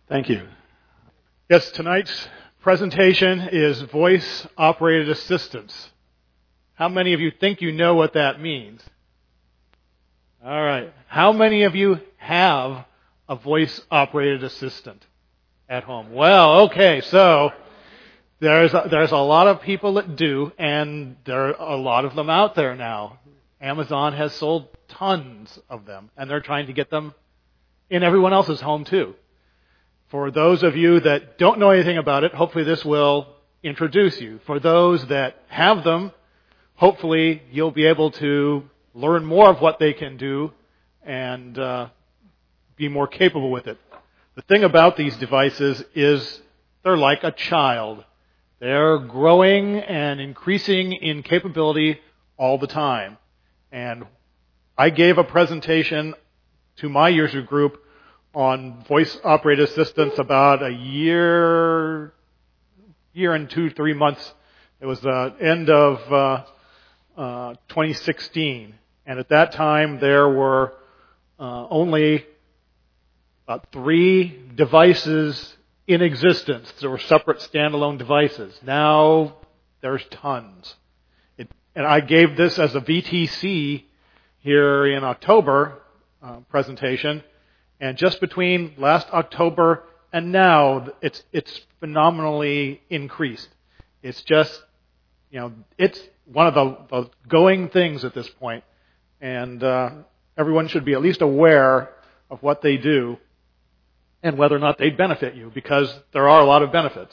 Thank you. Yes, tonight's presentation is voice-operated assistance. How many of you think you know what that means? All right. How many of you have a voice-operated assistant at home? Well, okay, so there's a lot of people that do, and there are a lot of them out there now. Amazon has sold tons of them, and they're trying to get them in everyone else's home too. For those of you that don't know anything about it, hopefully this will introduce you. For those that have them, hopefully you'll be able to learn more of what they can do and be more capable with it. The thing about these devices is they're like a child. They're growing and increasing in capability all the time. And I gave a presentation to my user group on voice-operated assistance about a year and 2-3 months. It was the end of 2016. And at that time, there were only about 3 devices in existence. There were separate standalone devices. Now, there's tons. And I gave this as a VTC here in October presentation. And just between last October and now, it's phenomenally increased. It's just, it's one of the going things at this point. And everyone should be at least aware of what they do and whether or not they benefit you, because there are a lot of benefits.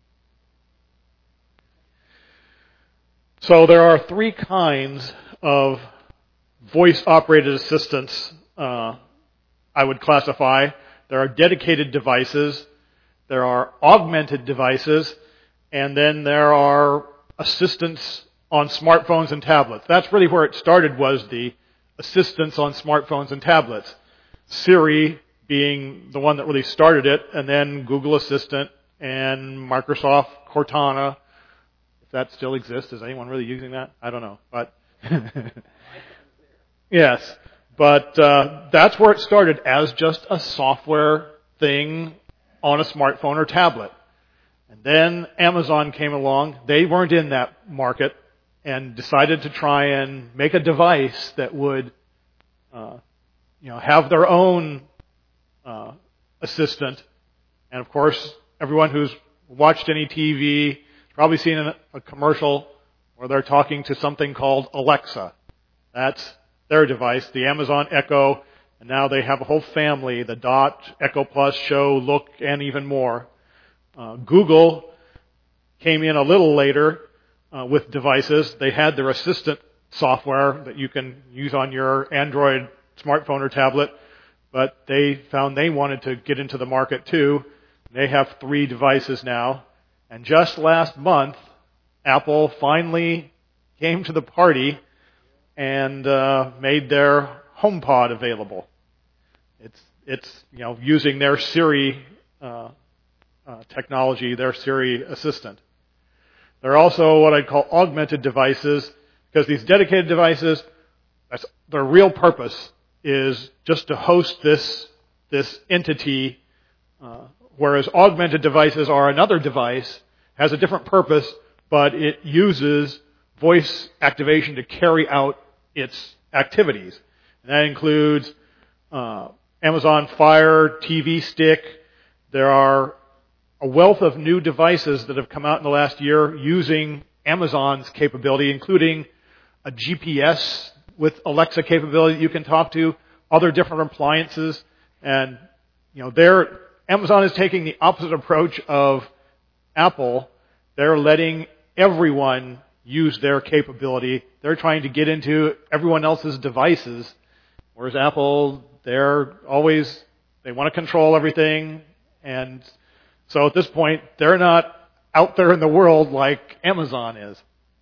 So there are 3 kinds of voice-operated assistants I would classify. There are dedicated devices, there are augmented devices, and then there are assistants on smartphones and tablets. That's really where it started, was the assistants on smartphones and tablets. Siri being the one that really started it, and then Google Assistant and Microsoft Cortana. If that still exists, is anyone really using that? I don't know, but yes. But that's where it started, as just a software thing on a smartphone or tablet. And then Amazon came along. They weren't in that market and decided to try and make a device that would have their own assistant. And of course, everyone who's watched any TV has probably seen a commercial where they're talking to something called Alexa. That's their device, the Amazon Echo, and now they have a whole family, the Dot, Echo Plus, Show, Look, and even more. Google came in a little later with devices. They had their assistant software that you can use on your Android smartphone or tablet, but they found they wanted to get into the market too. They have 3 devices now. And just last month, Apple finally came to the party and made their HomePod available. It's using their Siri technology, their Siri assistant. There are also what I'd call augmented devices, because these dedicated devices, their real purpose is just to host this entity, whereas augmented devices are another device, has a different purpose, but it uses voice activation to carry out its activities. And that includes Amazon Fire TV Stick. There are a wealth of new devices that have come out in the last year using Amazon's capability, including a GPS with Alexa capability that you can talk to, other different appliances. And Amazon is taking the opposite approach of Apple. They're letting everyone use their capability. They're trying to get into everyone else's devices, whereas Apple, they want to control everything. And so at this point, they're not out there in the world like Amazon is.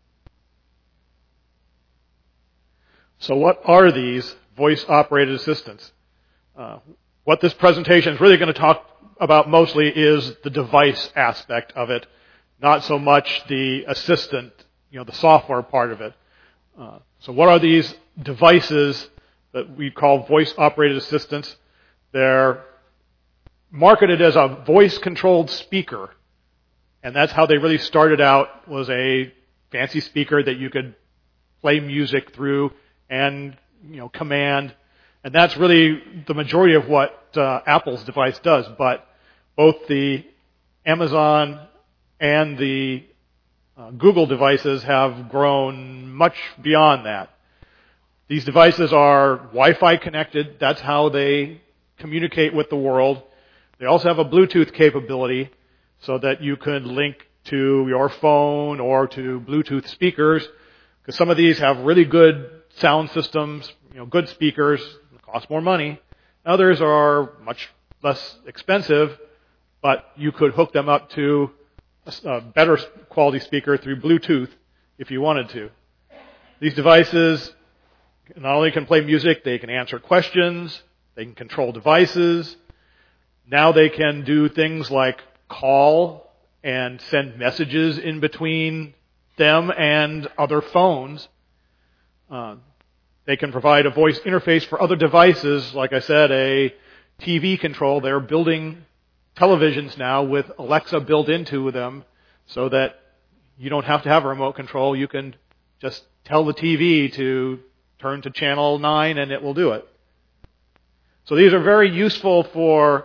So what are these voice-operated assistants? What this presentation is really going to talk about mostly is the device aspect of it, not so much the assistant, the software part of it. So what are these devices that we call voice-operated assistants? They're marketed as a voice-controlled speaker. And that's how they really started out, was a fancy speaker that you could play music through and, command. And that's really the majority of what Apple's device does. But both the Amazon and the Google devices have grown much beyond that. These devices are Wi-Fi connected. That's how they communicate with the world. They also have a Bluetooth capability so that you could link to your phone or to Bluetooth speakers, because some of these have really good sound systems, good speakers, cost more money. Others are much less expensive, but you could hook them up to a better quality speaker through Bluetooth if you wanted to. These devices not only can play music, they can answer questions, they can control devices. Now they can do things like call and send messages in between them and other phones. They can provide a voice interface for other devices, like I said, a TV control. They're building televisions now with Alexa built into them so that you don't have to have a remote control. You can just tell the TV to turn to channel 9 and it will do it. So these are very useful for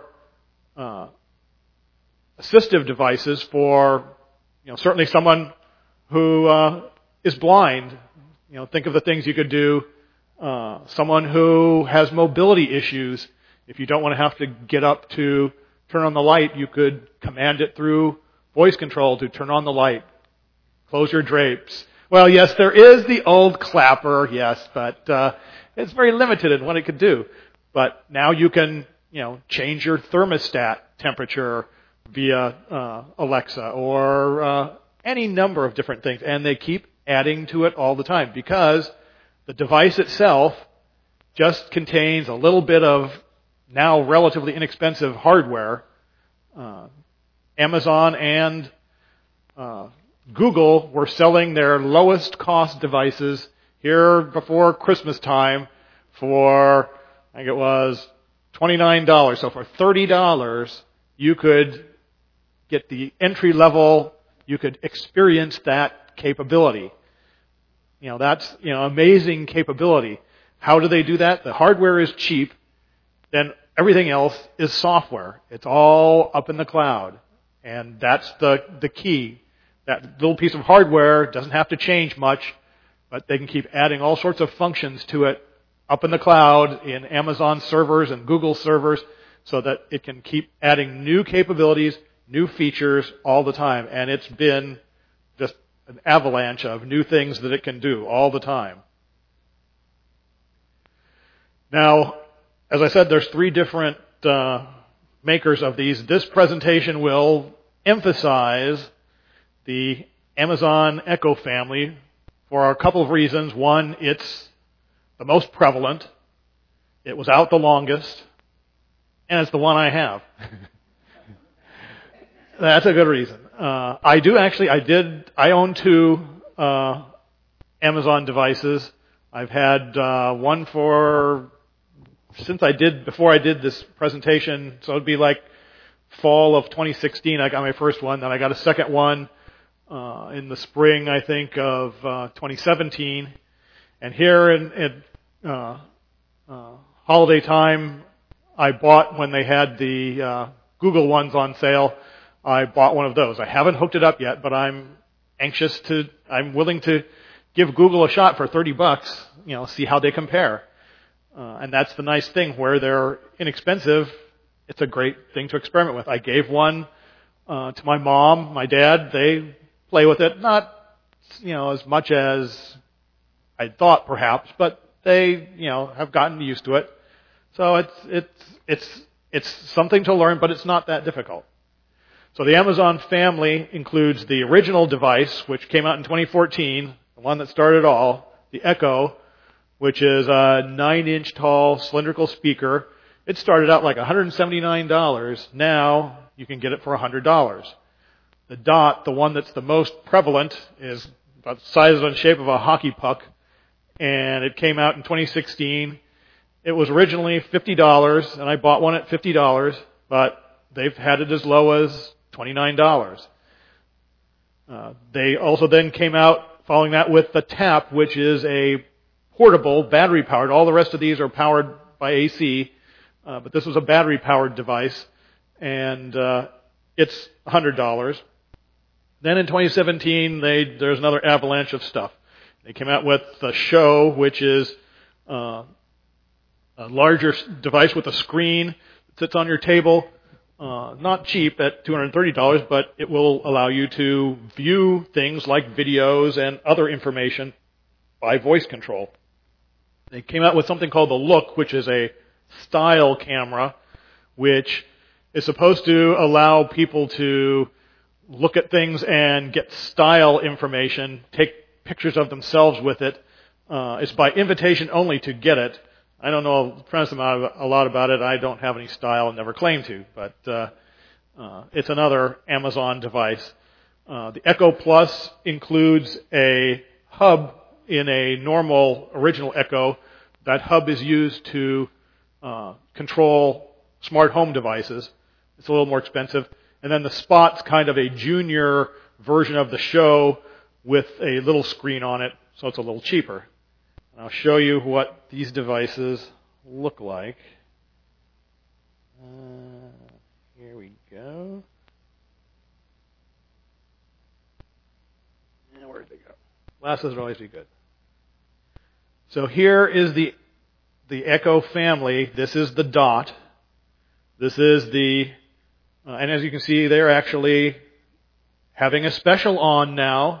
assistive devices for, certainly someone who is blind. Think of the things you could do. Someone who has mobility issues. If you don't want to have to get up to turn on the light, you could command it through voice control to turn on the light. Close your drapes. Well, yes, there is the old clapper, yes, but it's very limited in what it could do. But now you can, change your thermostat temperature via Alexa or any number of different things. And they keep adding to it all the time because the device itself just contains a little bit of now relatively inexpensive hardware. Amazon and Google were selling their lowest cost devices here before Christmas time for, I think it was $29. So for $30, you could get the entry level, you could experience that capability. That's, amazing capability. How do they do that? The hardware is cheap, then everything else is software. It's all up in the cloud. And that's the key. That little piece of hardware doesn't have to change much, but they can keep adding all sorts of functions to it up in the cloud in Amazon servers and Google servers so that it can keep adding new capabilities, new features all the time. And it's been just an avalanche of new things that it can do all the time. Now, as I said, there's 3 different makers of these. This presentation will emphasize the Amazon Echo family for a couple of reasons. One, it's the most prevalent. It was out the longest. And it's the one I have. That's a good reason. I own 2 Amazon devices. I've had one before I did this presentation, so it'd be like fall of 2016, I got my first one. Then I got a second one in the spring, I think, of 2017. And here in holiday time, I bought, when they had the Google ones on sale, I bought one of those. I haven't hooked it up yet, but I'm willing to give Google a shot for $30, see how they compare. And that's the nice thing, where they're inexpensive, it's a great thing to experiment with. I gave one to my mom, my dad. They play with it, not as much as I thought perhaps, but they have gotten used to it. So it's something to learn, but it's not that difficult. So the Amazon family includes the original device, which came out in 2014, the one that started it all, the Echo, which is a 9-inch tall cylindrical speaker. It started out like $179. Now you can get it for $100. The Dot, the one that's the most prevalent, is about the size and shape of a hockey puck, and it came out in 2016. It was originally $50, and I bought one at $50, but they've had it as low as $29. They also then came out following that with the Tap, which is a portable, battery-powered. All the rest of these are powered by AC, but this was a battery-powered device, and it's $100. Then in 2017, there's another avalanche of stuff. They came out with the Show, which is a larger device with a screen that sits on your table. Not cheap at $230, but it will allow you to view things like videos and other information by voice control. They came out with something called the Look, which is a style camera, which is supposed to allow people to look at things and get style information, take pictures of themselves with it. It's by invitation only to get it. I don't know a lot about it. I don't have any style and never claim to, but it's another Amazon device. The Echo Plus includes a hub in a normal original Echo. That hub is used to control smart home devices. It's a little more expensive. And then the Spot's kind of a junior version of the Show with a little screen on it, so it's a little cheaper. And I'll show you what these devices look like. Here we go. And where'd they go? Glasses would always be good. So here is the Echo family. This is the Dot. This is the, and as you can see, they're actually having a special on now.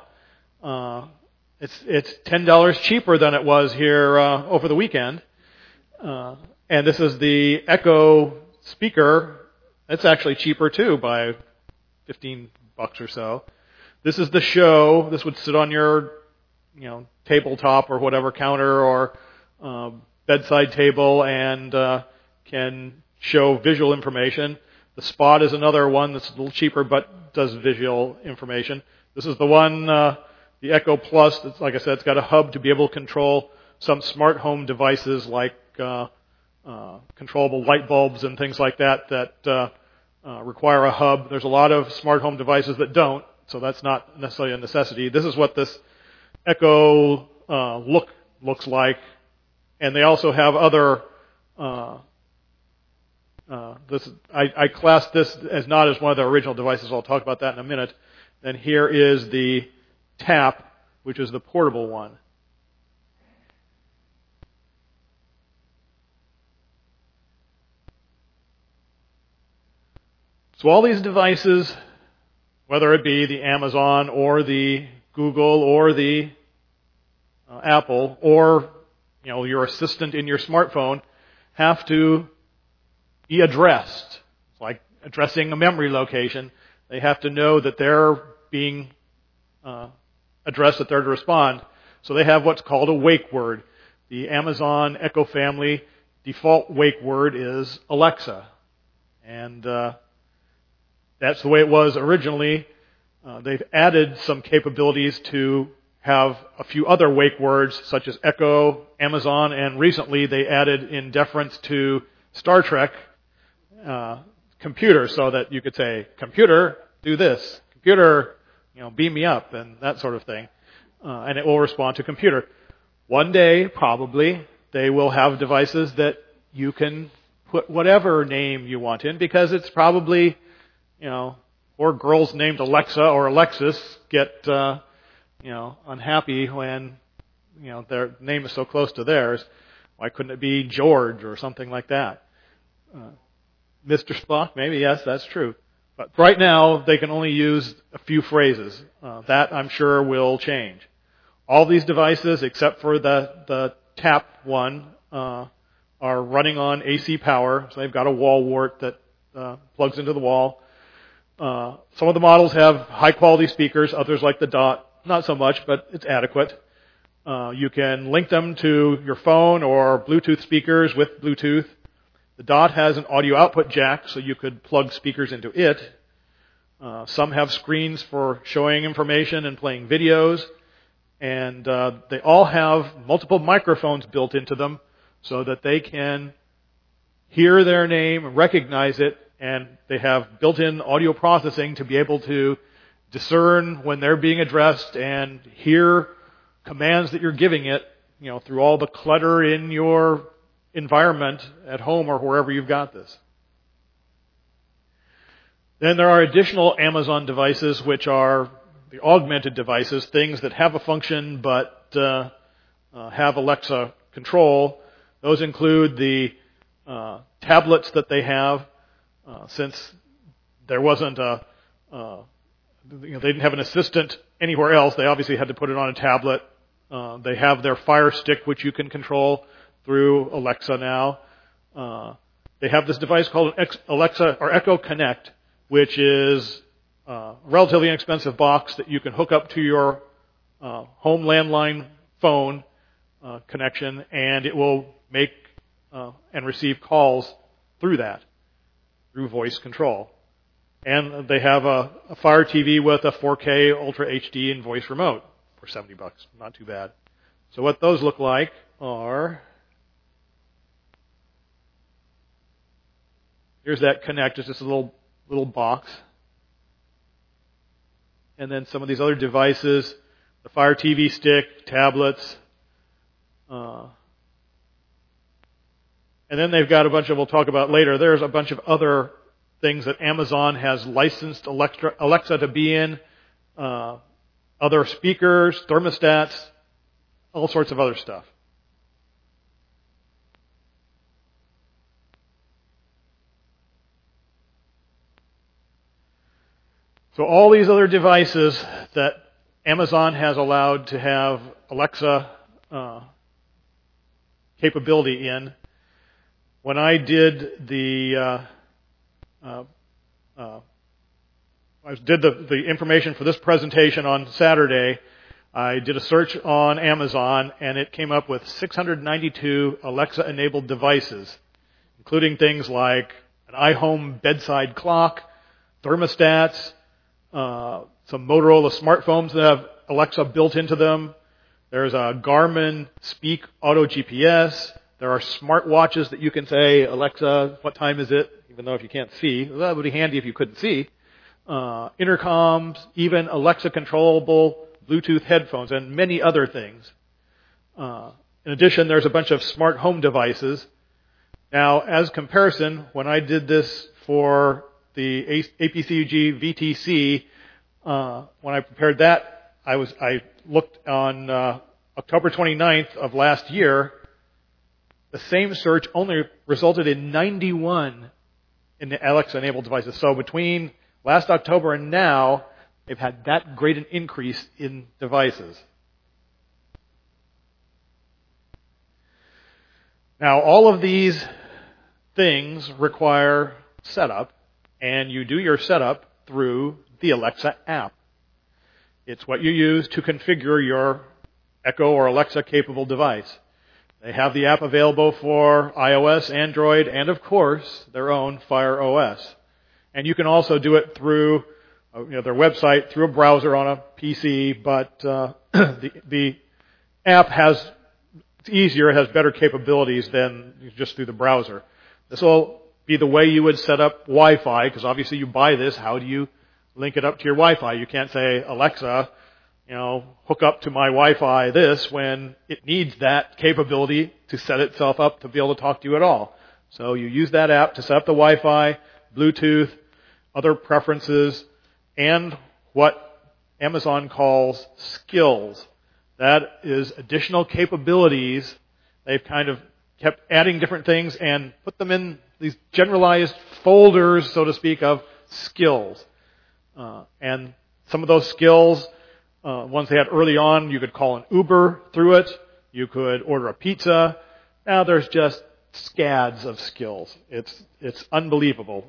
It's $10 cheaper than it was here over the weekend. And this is the Echo speaker. It's actually cheaper too by $15 or so. This is the Show. This would sit on your, tabletop or whatever counter or bedside table and can show visual information. The Spot is another one that's a little cheaper but does visual information. This is the one, the Echo Plus. That's, like I said, it's got a hub to be able to control some smart home devices like controllable light bulbs and things like that require a hub. There's a lot of smart home devices that don't, so that's not necessarily a necessity. This is what this Echo Look looks like, and they also have other. I class this as not as one of the original devices. I'll talk about that in a minute. Then here is the Tap, which is the portable one. So all these devices, whether it be the Amazon or the Google or the Apple or your assistant in your smartphone, have to be addressed. It's like addressing a memory location. They have to know that they're being addressed, that they're to respond. So they have what's called a wake word. The Amazon Echo family default wake word is Alexa. And that's the way it was originally. They've added some capabilities to have a few other wake words, such as Echo, Amazon, and recently they added, in deference to Star Trek, computer, so that you could say, computer, do this. Computer, beam me up, and that sort of thing. And it will respond to computer. One day, probably, they will have devices that you can put whatever name you want in, because it's probably, or girls named Alexa or Alexis get, unhappy when, their name is so close to theirs. Why couldn't it be George or something like that? Mr. Spock, maybe, yes, that's true. But right now, they can only use a few phrases. That, I'm sure, will change. All these devices, except for the Tap one, are running on AC power. So they've got a wall wart that plugs into the wall. Some of the models have high-quality speakers. Others, like the Dot, not so much, but it's adequate. You can link them to your phone or Bluetooth speakers with Bluetooth. The Dot has an audio output jack, so you could plug speakers into it. Some have screens for showing information and playing videos. And they all have multiple microphones built into them so that they can hear their name, recognize it, and they have built-in audio processing to be able to discern when they're being addressed and hear commands that you're giving it, through all the clutter in your environment at home or wherever you've got this. Then there are additional Amazon devices, which are the augmented devices, things that have a function but have Alexa control. Those include the tablets that they have, since there wasn't they didn't have an assistant anywhere else. They obviously had to put it on a tablet. They have their Fire Stick, which you can control through Alexa now. They have this device called Alexa or Echo Connect, which is a relatively inexpensive box that you can hook up to your home landline phone connection, and it will make and receive calls through that, through voice control. And they have a Fire TV with a 4K Ultra HD and voice remote for $70. Not too bad. So what those look like are, here's that Connect. It's just a little box. And then some of these other devices, the Fire TV stick, tablets. And then they've got a bunch of, we'll talk about later, there's a bunch of other things that Amazon has licensed Alexa to be in, other speakers, thermostats, all sorts of other stuff. So all these other devices that Amazon has allowed to have Alexa capability in, when I did the information for this presentation on Saturday, I did a search on Amazon, and it came up with 692 Alexa-enabled devices, including things like an iHome bedside clock, thermostats, some Motorola smartphones that have Alexa built into them. There's a Garmin Speak Auto GPS. There are smartwatches that you can say, Alexa, what time is it? Even though if you can't see, that would be handy if you couldn't see. Intercoms, even Alexa controllable Bluetooth headphones, and many other things. In addition, there's a bunch of smart home devices. Now, as comparison, when I did this for the APCUG VTC, when I prepared that, I looked on October 29th of last year. The same search only resulted in 91 in the Alexa-enabled devices. So between last October and now, they've had that great an increase in devices. Now, all of these things require setup, and you do your setup through the Alexa app. It's what you use to configure your Echo or Alexa-capable device. They have the app available for iOS, Android, and of course, their own Fire OS. And you can also do it through their website, through a browser on a PC, but the app it's easier, it has better capabilities than just through the browser. This will be the way you would set up Wi-Fi, because obviously you buy this, how do you link it up to your Wi-Fi? You can't say, Alexa, hook up to my Wi-Fi this, when it needs that capability to set itself up to be able to talk to you at all. So you use that app to set up the Wi-Fi, Bluetooth, other preferences, and what Amazon calls skills. That is additional capabilities. They've kind of kept adding different things and put them in these generalized folders, so to speak, of skills. And some of those skills, ones they had early on, you could call an Uber through it. You could order a pizza. Now there's just scads of skills. It's unbelievable.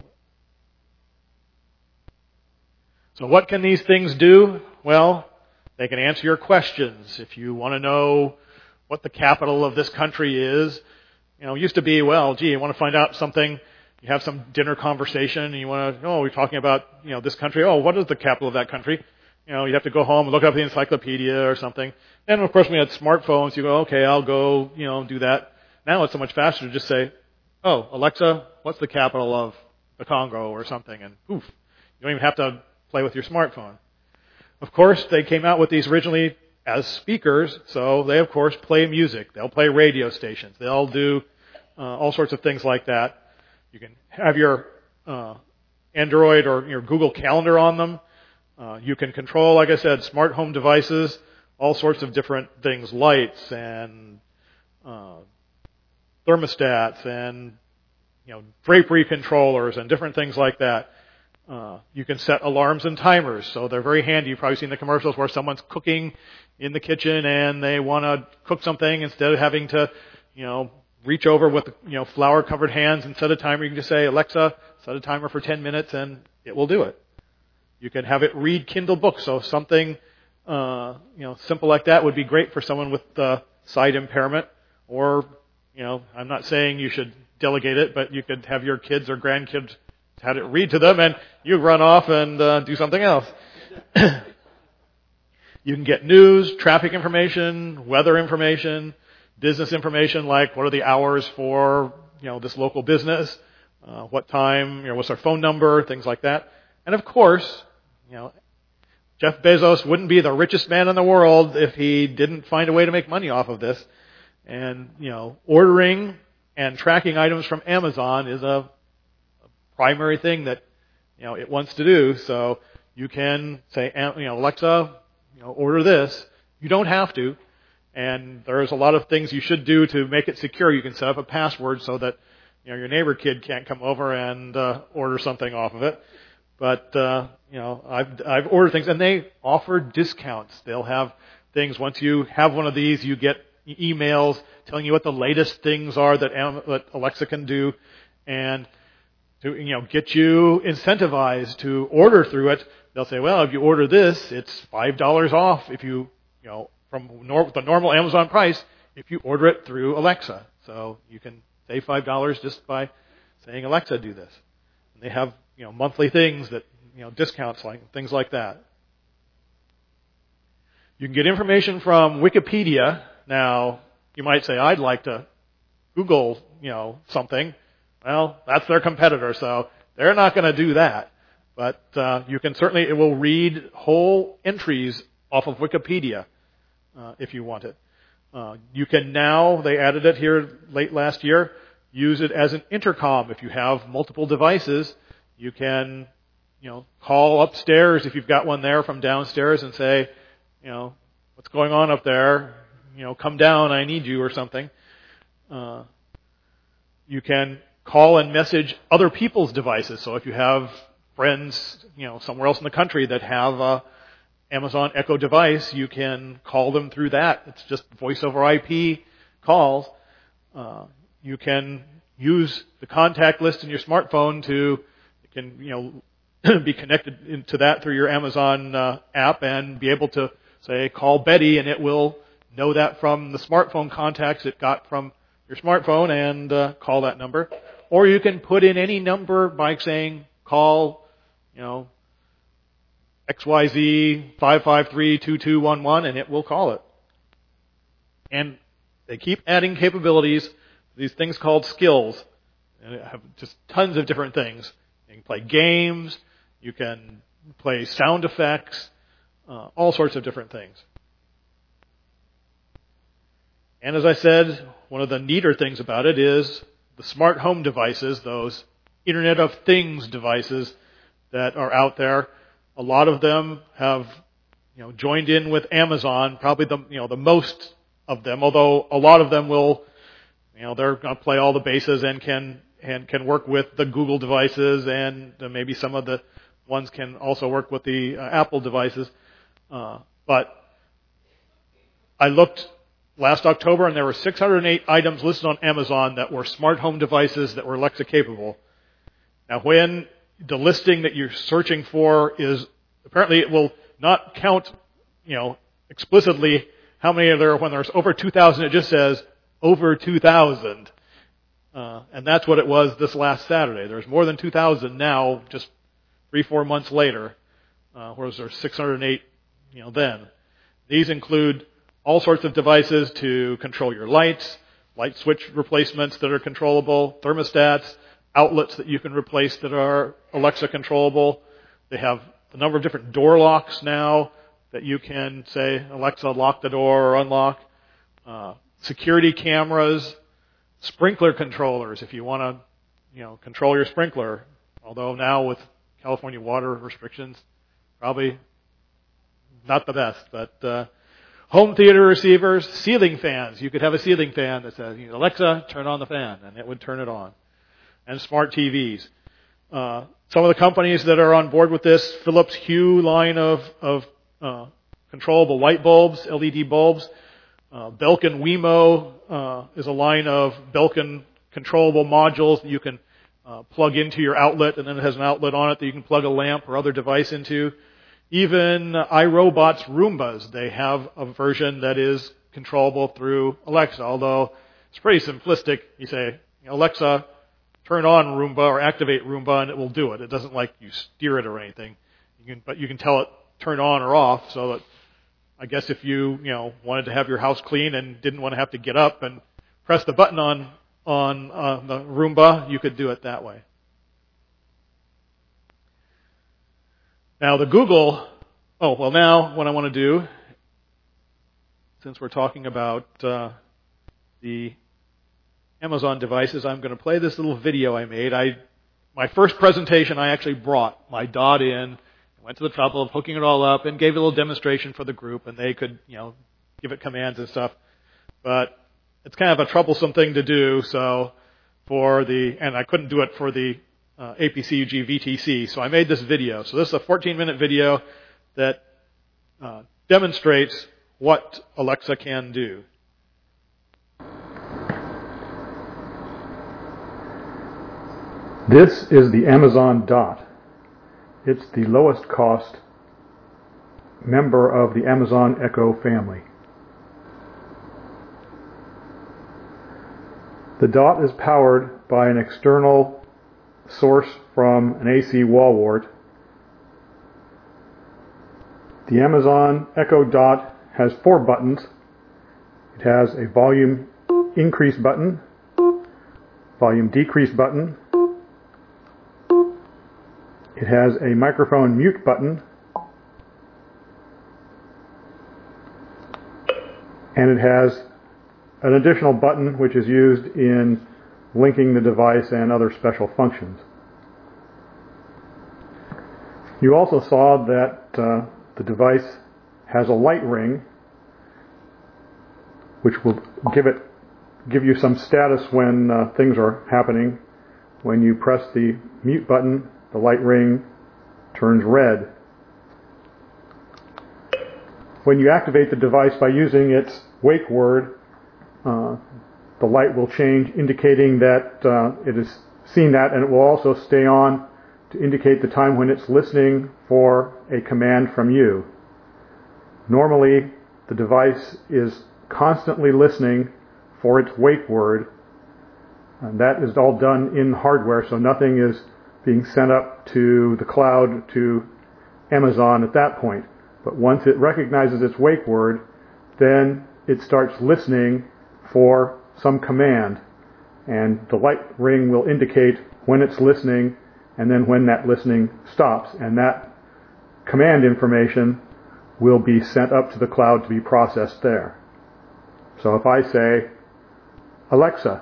So what can these things do? Well, they can answer your questions. If you want to know what the capital of this country is, it used to be, you want to find out something, you have some dinner conversation, and you want to, we're talking about, this country. What is the capital of that country? You'd have to go home and look up the encyclopedia or something. And of course, when we had smartphones, you go, okay, I'll go, do that. Now it's so much faster to just say, Alexa, what's the capital of the Congo or something, and poof, you don't even have to play with your smartphone. Of course, they came out with these originally as speakers, so they, of course, play music. They'll play radio stations. They'll do all sorts of things like that. You can have your Android or your Google Calendar on them. You can control, like I said, smart home devices, all sorts of different things, lights and thermostats and drapery controllers and different things like that. You can set alarms and timers, so they're very handy. You've probably seen the commercials where someone's cooking in the kitchen and they want to cook something instead of having to, reach over with, flour-covered hands and set a timer. You can just say, Alexa, set a timer for 10 minutes, and it will do it. You can have it read Kindle books, so something, simple like that would be great for someone with sight impairment. Or, I'm not saying you should delegate it, but you could have your kids or grandkids have it read to them, and you run off and do something else. You can get news, traffic information, weather information, business information, like what are the hours for, this local business, what time, what's their phone number, things like that. And of course, Jeff Bezos wouldn't be the richest man in the world if he didn't find a way to make money off of this. And, ordering and tracking items from Amazon is a primary thing that, it wants to do. So you can say, Alexa, order this. You don't have to. And there's a lot of things you should do to make it secure. You can set up a password so that, your neighbor kid can't come over and order something off of it. But, I've ordered things, and they offer discounts. They'll have things. Once you have one of these, you get emails telling you what the latest things are that Alexa can do, and to get you incentivized to order through it. They'll say, well, if you order this, it's $5 off. If you from the normal Amazon price, if you order it through Alexa, so you can save $5 just by saying, Alexa, do this. And they have monthly things that discounts, like things like that. You can get information from Wikipedia. Now, you might say, I'd like to Google, something. Well, that's their competitor, so they're not going to do that. But you can certainly, it will read whole entries off of Wikipedia if you want it. You can now, they added it here late last year, use it as an intercom. If you have multiple devices, you can, call upstairs if you've got one there from downstairs and say, what's going on up there? Come down, I need you, or something. You can call and message other people's devices. So if you have friends, somewhere else in the country that have a Amazon Echo device, you can call them through that. It's just voice over IP calls. You can use the contact list in your smartphone to, be connected to that through your Amazon app and be able to say, call Betty, and it will know that from the smartphone contacts it got from your smartphone and call that number. Or you can put in any number by saying, call, XYZ 553-2211, and it will call it. And they keep adding capabilities, these things called skills, and they have just tons of different things. You can play games, you can play sound effects, all sorts of different things. And as I said, one of the neater things about it is the smart home devices, those Internet of Things devices that are out there. A lot of them have, joined in with Amazon, probably the most of them, although a lot of them will, they're going to play all the bases and can work with the Google devices, and maybe some of the ones can also work with the Apple devices. But I looked last October, and there were 608 items listed on Amazon that were smart home devices that were Alexa capable. Now, when the listing that you're searching for is, apparently it will not count, explicitly how many are there. When there's over 2,000, it just says over 2,000. And that's what it was this last Saturday. There's more than 2,000 now, just 3-4 months later, whereas there's 608, then. These include all sorts of devices to control your lights, light switch replacements that are controllable, thermostats, outlets that you can replace that are Alexa controllable. They have a number of different door locks now that you can say, Alexa, lock the door or unlock. Security cameras, sprinkler controllers if you want to, control your sprinkler. Although now with California water restrictions, probably not the best. But home theater receivers, ceiling fans. You could have a ceiling fan that says, Alexa, turn on the fan, and it would turn it on. And smart TVs. Some of the companies that are on board with this, Philips Hue line of controllable light bulbs, LED bulbs. Belkin Wemo is a line of Belkin controllable modules that you can plug into your outlet, and then it has an outlet on it that you can plug a lamp or other device into. Even iRobot's Roombas, they have a version that is controllable through Alexa, although it's pretty simplistic. You say, Alexa, turn on Roomba or activate Roomba, and it will do it. It doesn't like you steer it or anything. But you can tell it turn on or off, so that I guess if you wanted to have your house clean and didn't want to have to get up and press the button on the Roomba, you could do it that way. Now the Google, now what I want to do, since we're talking about the Amazon devices, I'm going to play this little video I made. My first presentation, I actually brought my Dot in, went to the trouble of hooking it all up, and gave a little demonstration for the group, and they could, give it commands and stuff. But it's kind of a troublesome thing to do, and I couldn't do it for the APCUG VTC, so I made this video. So this is a 14-minute video that demonstrates what Alexa can do. This is the Amazon Dot. It's the lowest cost member of the Amazon Echo family. The Dot is powered by an external source from an AC wall wart. The Amazon Echo Dot has 4 buttons. It has a volume increase button, volume decrease button. It has a microphone mute button, and it has an additional button which is used in linking the device and other special functions. You also saw that the device has a light ring which will give you some status when things are happening. When you press the mute button, the light ring turns red. When you activate the device by using its wake word, the light will change, indicating that it has seen that, and it will also stay on to indicate the time when it's listening for a command from you. Normally, the device is constantly listening for its wake word, and that is all done in hardware, so nothing is being sent up to the cloud to Amazon at that point. But once it recognizes its wake word, then it starts listening for some command, and the light ring will indicate when it's listening and then when that listening stops, and that command information will be sent up to the cloud to be processed there. So if I say, Alexa,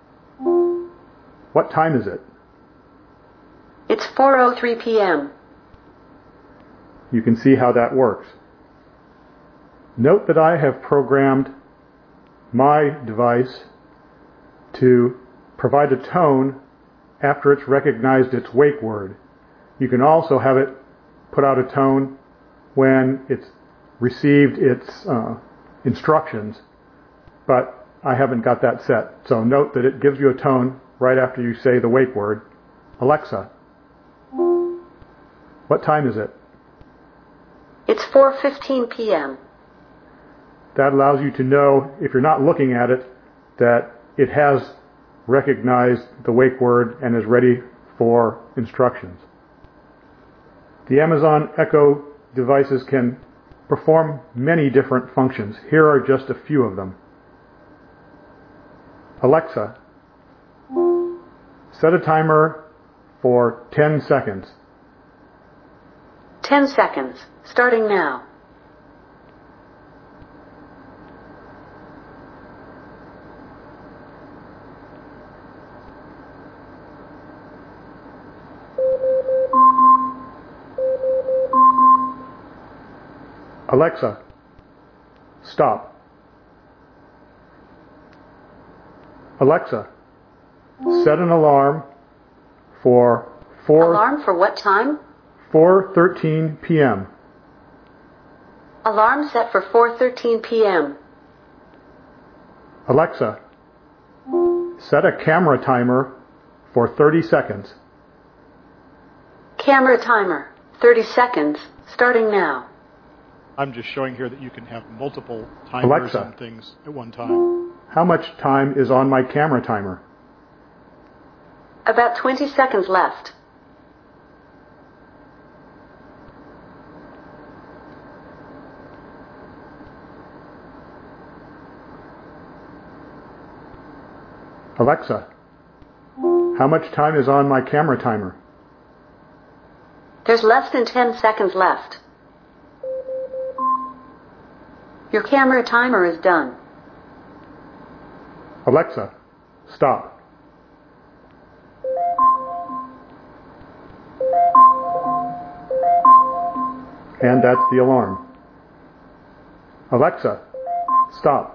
what time is it? It's 4:03 p.m. You can see how that works. Note that I have programmed my device to provide a tone after it's recognized its wake word. You can also have it put out a tone when it's received its instructions, but I haven't got that set. So note that it gives you a tone right after you say the wake word. Alexa, what time is it? It's 4:15 p.m. That allows you to know, if you're not looking at it, that it has recognized the wake word and is ready for instructions. The Amazon Echo devices can perform many different functions. Here are just a few of them. Alexa, Set a timer for 10 seconds. 10 seconds, starting now. Alexa, stop. Alexa, set an alarm for Alarm for what time? 4:13 p.m. Alarm set for 4:13 p.m. Alexa, set a camera timer for 30 seconds. Camera timer, 30 seconds, starting now. I'm just showing here that you can have multiple timers Alexa, on things at one time. how much time is on my camera timer? About 20 seconds left. Alexa, how much time is on my camera timer? There's less than 10 seconds left. Your camera timer is done. Alexa, stop. And that's the alarm. Alexa, stop.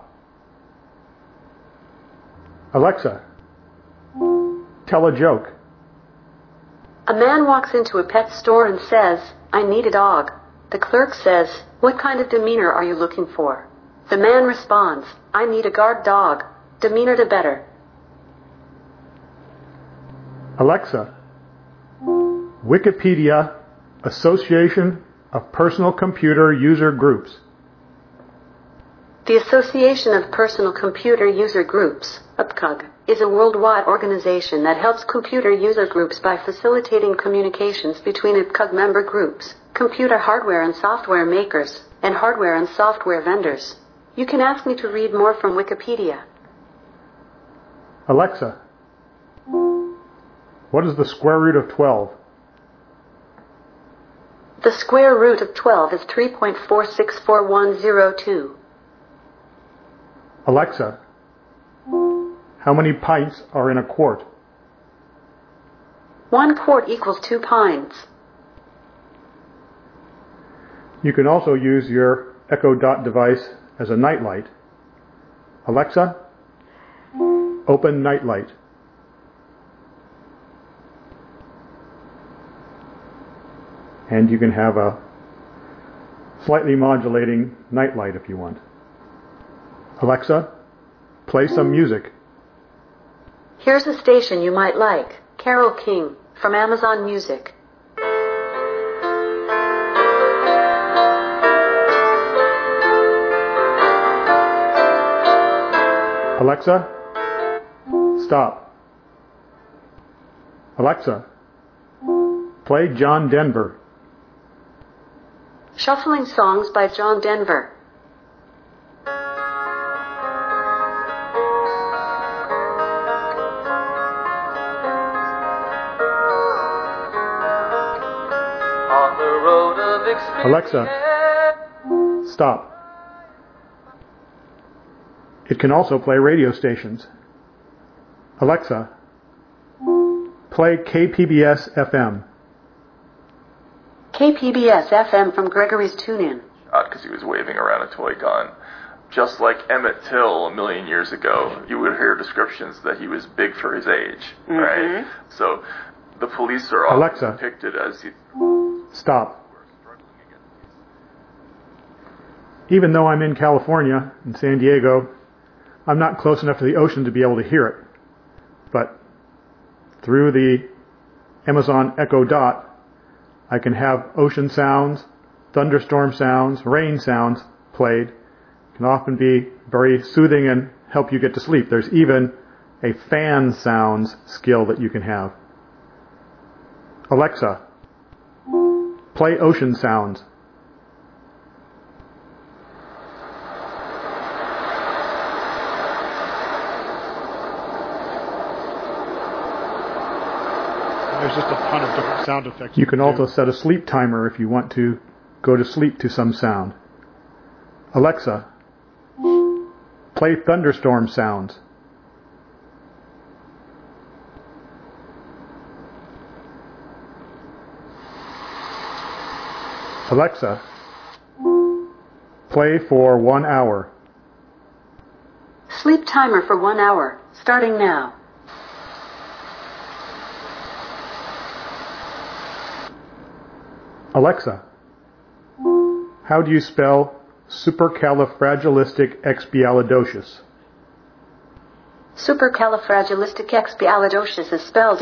Alexa, tell a joke. A man walks into a pet store and says, "I need a dog." The clerk says, "What kind of demeanor are you looking for?" The man responds, "I need a guard dog. Demeanor to better." Alexa, Wikipedia, Association of Personal Computer User Groups. The Association of Personal Computer User Groups, APCUG, is a worldwide organization that helps computer user groups by facilitating communications between APCUG member groups, computer hardware and software makers, and hardware and software vendors. You can ask me to read more from Wikipedia. Alexa, what is the square root of 12? The square root of 12 is 3.464102. Alexa, how many pints are in a quart? 1 quart equals 2 pints. You can also use your Echo Dot device as a nightlight. Alexa, open nightlight. And you can have a slightly modulating nightlight if you want. Alexa, play some music. Here's a station you might like. Carole King from Amazon Music. Alexa, stop. Alexa, play John Denver. Shuffling songs by John Denver. On the road of experience. Alexa, stop. It can also play radio stations. Alexa, play KPBS FM. KPBS FM from Gregory's TuneIn. Because he was waving around a toy gun. Just like Emmett Till a million years ago, you would hear descriptions that he was big for his age, right? So the police are often Alexa, depicted as... stop. Even though I'm in California, in San Diego, I'm not close enough to the ocean to be able to hear it. But through the Amazon Echo Dot, I can have ocean sounds, thunderstorm sounds, rain sounds played. It can often be very soothing and help you get to sleep. There's even a fan sounds skill that you can have. Alexa, play ocean sounds. There's just a ton of different sound effects. You can also set a sleep timer if you want to go to sleep to some sound. Alexa, play thunderstorm sounds. Alexa, play for 1 hour. Sleep timer for 1 hour, starting now. Alexa, how do you spell supercalifragilisticexpialidocious? Supercalifragilisticexpialidocious is spelled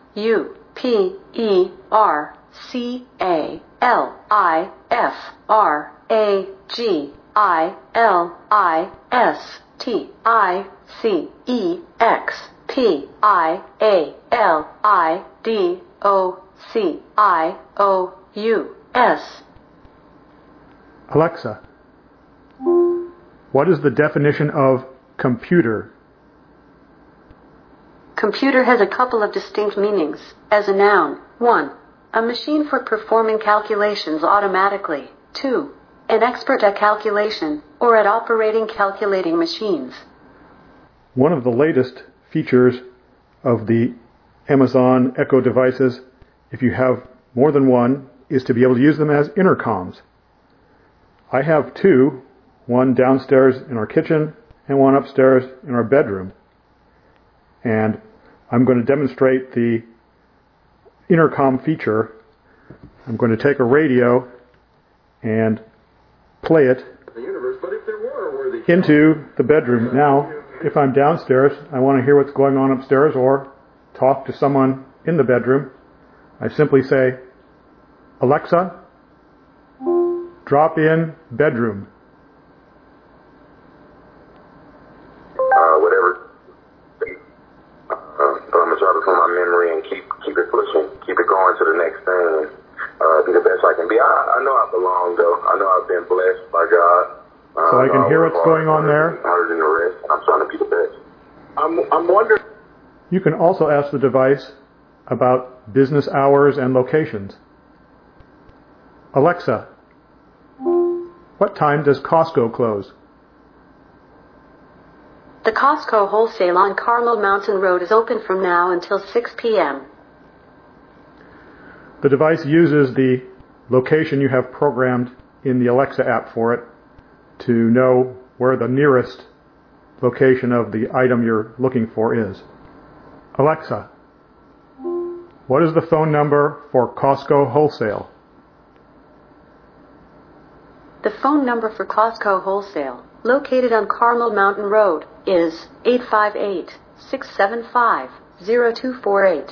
SUPERCALIFRAGILISTICEXPIALIDOCIOUS. Alexa, what is the definition of computer? Computer has a couple of distinct meanings. As a noun, 1. A machine for performing calculations automatically. 2. An expert at calculation, or at operating calculating machines. One of the latest features of the Amazon Echo devices, if you have more than one, is to be able to use them as intercoms. I have two, one downstairs in our kitchen and one upstairs in our bedroom. And I'm going to demonstrate the intercom feature. I'm going to take a radio and play it into the bedroom. Now, if I'm downstairs, I want to hear what's going on upstairs or talk to someone in the bedroom. I simply say, Alexa, drop in bedroom. Whatever. But I'm going to drop it from my memory and keep it pushing, keep it going to the next thing. Be the best I can be. I know I belong, though. I know I've been blessed by God. So I can hear what's going on there. Harder than the rest. I'm trying to be the best. I'm wondering. You can also ask the device about business hours and locations. Alexa, what time does Costco close? The Costco wholesale on Carmel Mountain Road is open from now until 6 p.m. The device uses the location you have programmed in the Alexa app for it to know where the nearest location of the item you're looking for is. Alexa, what is the phone number for Costco Wholesale? The phone number for Costco Wholesale, located on Carmel Mountain Road, is 858-675-0248.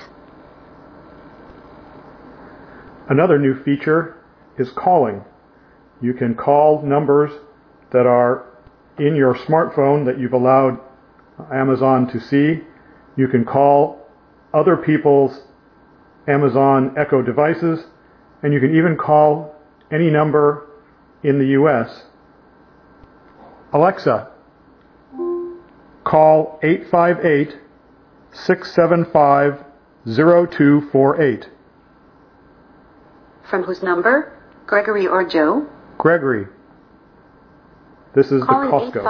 Another new feature is calling. You can call numbers that are in your smartphone that you've allowed Amazon to see. You can call other people's Amazon Echo devices, and you can even call any number in the U.S. Alexa, call 858-675-0248. From whose number? Gregory or Joe? Gregory. This is Calling the Costco.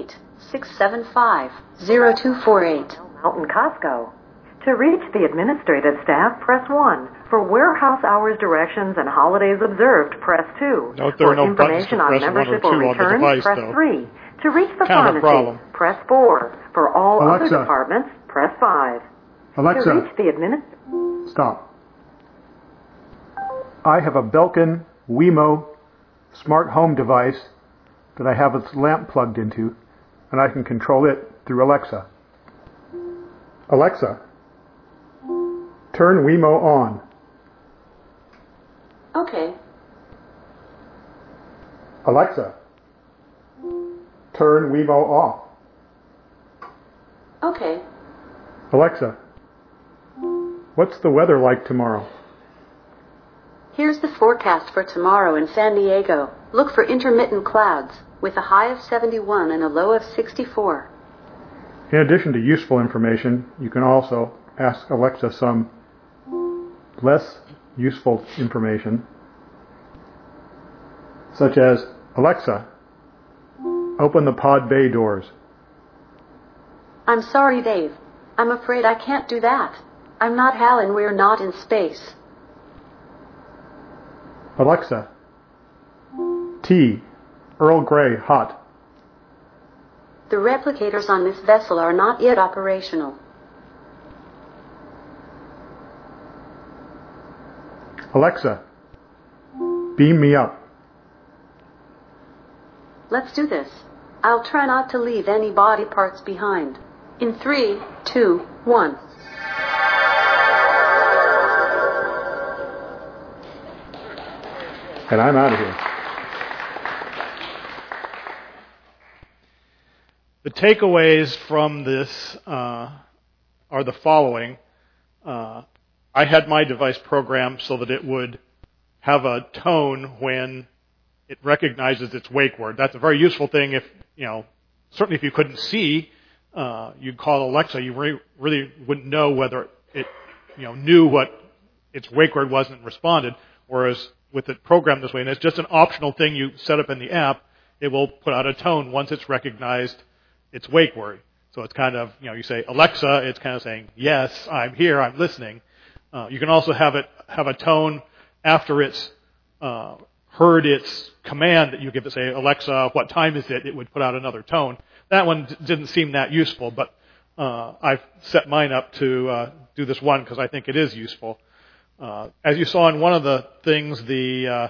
858-675-0248. Mountain Costco. To reach the administrative staff, press 1. For warehouse hours directions and holidays observed, press 2. Note there are no buttons to information on press 1 or membership 2 or on the returns, device, press though. 3. To reach the Kind of a problem. pharmacy, press 4. For all Alexa. other departments, press 5. To Alexa, reach the stop. I have a Belkin Wemo smart home device that I have its lamp plugged into, and I can control it through Alexa. Alexa, turn Wemo on. Okay. Alexa, turn Wemo off. Okay. Alexa, what's the weather like tomorrow? Here's the forecast for tomorrow in San Diego. Look for intermittent clouds, with a high of 71 and a low of 64. In addition to useful information, you can also ask Alexa some less useful information, such as, Alexa, open the pod bay doors. I'm sorry, Dave. I'm afraid I can't do that. I'm not Hal and we're not in space. Alexa, tea, Earl Grey, hot. The replicators on this vessel are not yet operational. Alexa, beam me up. Let's do this. I'll try not to leave any body parts behind. In 3, 2, 1. And I'm out of here. The takeaways from this are the following. I had my device programmed so that it would have a tone when it recognizes its wake word. That's a very useful thing if, certainly if you couldn't see, you'd call Alexa, you really wouldn't know whether it, knew what its wake word was and responded. Whereas with it programmed this way, and it's just an optional thing you set up in the app, it will put out a tone once it's recognized its wake word. So it's kind of, you say Alexa, it's kind of saying, yes, I'm here, I'm listening. You can also have it have a tone after it's heard its command that you give it, say, Alexa, what time is it? It would put out another tone. That one didn't seem that useful, but I've set mine up to do this one because I think it is useful. As you saw in one of the things, the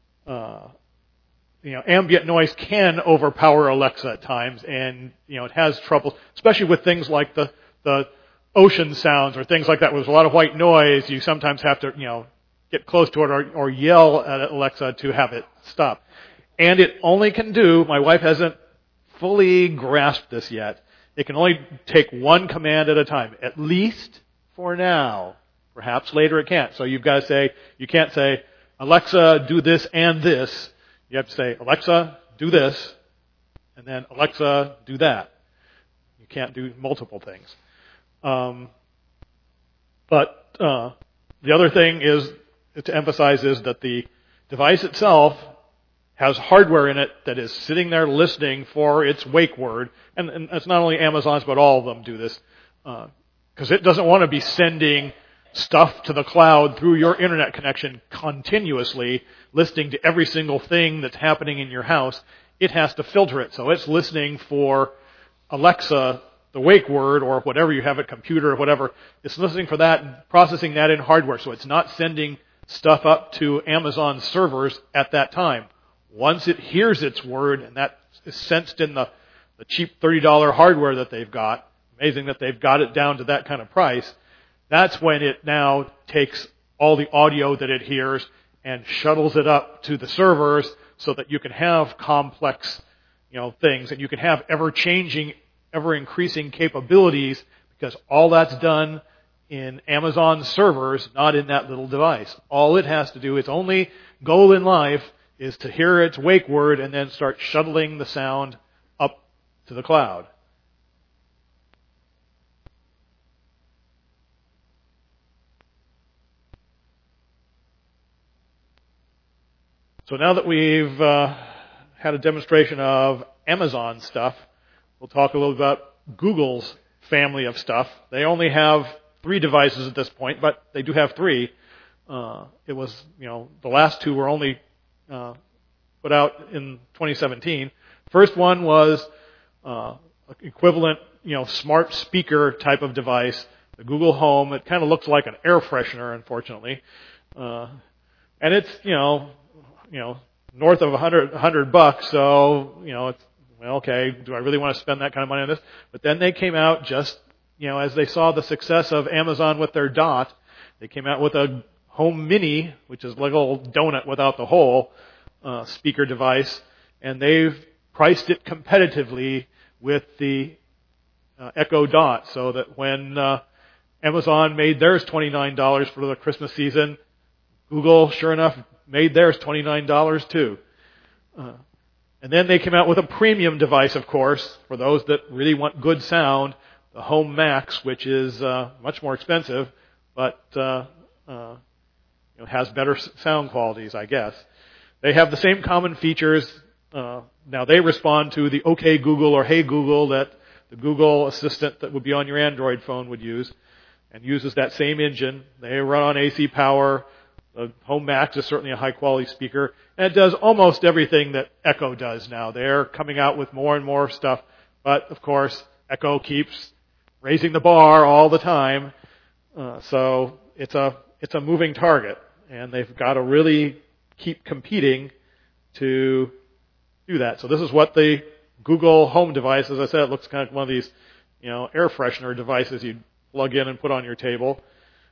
ambient noise can overpower Alexa at times, and it has trouble, especially with things like the ocean sounds or things like that. Where there's a lot of white noise, you sometimes have to get close to it or yell at Alexa to have it stop. And it only can do, my wife hasn't fully grasped this yet, it can only take one command at a time, at least for now. Perhaps later it can't. So you've got to say, you can't say, Alexa, do this and this. You have to say, Alexa, do this, and then Alexa, do that. You can't do multiple things. But the other thing is to emphasize is that the device itself has hardware in it that is sitting there listening for its wake word. And it's not only Amazon's, but all of them do this. Because it doesn't want to be sending stuff to the cloud through your internet connection continuously, listening to every single thing that's happening in your house. It has to filter it. So it's listening for Alexa, the wake word, or whatever you have at computer or whatever. It's listening for that and processing that in hardware. So it's not sending stuff up to Amazon servers at that time. Once it hears its word, and that is sensed in the cheap $30 hardware that they've got, amazing that they've got it down to that kind of price, that's when it now takes all the audio that it hears and shuttles it up to the servers so that you can have complex, things, and you can have ever-changing, ever-increasing capabilities, because all that's done in Amazon servers, not in that little device. All it has to do, its only goal in life, is to hear its wake word and then start shuttling the sound up to the cloud. So now that we've had a demonstration of Amazon stuff, we'll talk a little about Google's family of stuff. They only have 3 devices at this point, but they do have 3. It was, the last 2 were only put out in 2017. First one was equivalent, smart speaker type of device, the Google Home. It kind of looks like an air freshener, unfortunately. And it's, north of $100, so, it's, okay, do I really want to spend that kind of money on this? But then they came out just, as they saw the success of Amazon with their Dot, they came out with a Home Mini, which is like a little donut without the hole, speaker device, and they've priced it competitively with the Echo Dot, so that when Amazon made theirs $29 for the Christmas season, Google, sure enough, made theirs $29 too. And then they came out with a premium device, of course, for those that really want good sound, the Home Max, which is much more expensive, but has better sound qualities, I guess. They have the same common features. Now they respond to the OK Google or Hey Google that the Google Assistant that would be on your Android phone would use, and uses that same engine. They run on AC power. The Home Max is certainly a high-quality speaker, and it does almost everything that Echo does now. They're coming out with more and more stuff, but of course, Echo keeps raising the bar all the time. So it's a moving target, and they've got to really keep competing to do that. So this is what the Google Home device, as I said, it looks kind of one of these, air freshener devices you plug in and put on your table.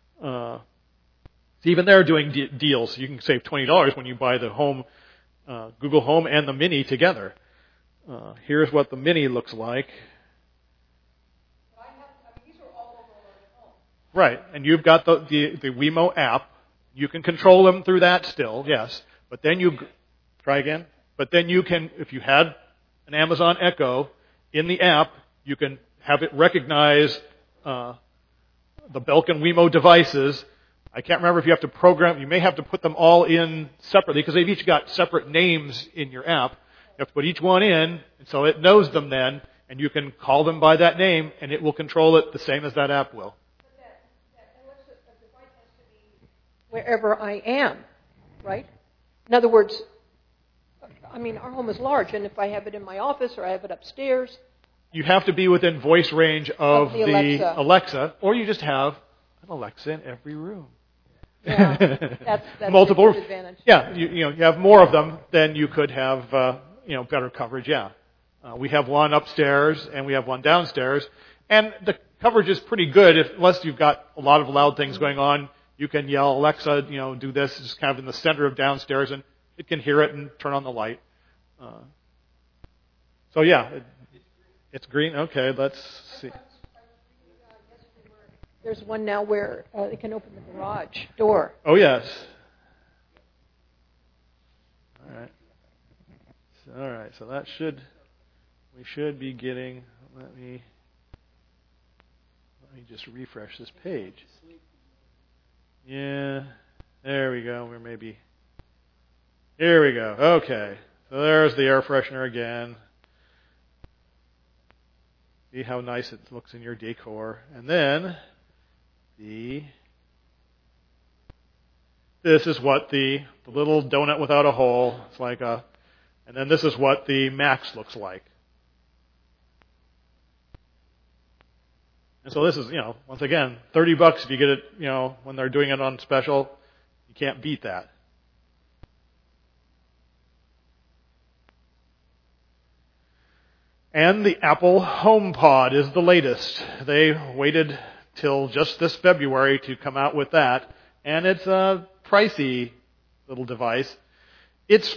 Even they're doing deals. You can save $20 when you buy the Home, Google Home and the Mini together. Here's what the Mini looks like. These are all over our home. Right, and you've got the Wemo app. You can control them through that still, yes. But then try again. But then you can, if you had an Amazon Echo in the app, you can have it recognize the Belkin Wemo devices. I can't remember if you have to program. You may have to put them all in separately because they've each got separate names in your app. You have to put each one in, and so it knows them then, and you can call them by that name, and it will control it the same as that app will. But that Alexa device has to be wherever I am, right? In other words, our home is large, and if I have it in my office or I have it upstairs, you have to be within voice range of the Alexa, or you just have an Alexa in every room. Yeah, that's multiple a disadvantage. Yeah, you have more of them, then you could have better coverage. Yeah, we have one upstairs and we have one downstairs, and the coverage is pretty good. Unless you've got a lot of loud things going on, you can yell, Alexa, do this, just kind of in the center of downstairs, and it can hear it and turn on the light. So yeah, it's green. Okay, let's see. There's one now where it can open the garage door. Oh, yes. All right. So we should be getting, let me just refresh this page. Yeah, there we go. Here we go. Okay. So there's the air freshener again. See how nice it looks in your decor. And then this is what the little donut without a hole. It's like and then this is what the Max looks like. And so this is, once again, $30 if you get it, when they're doing it on special. You can't beat that. And the Apple HomePod is the latest. They waited till just this February to come out with that, and it's a pricey little device. Its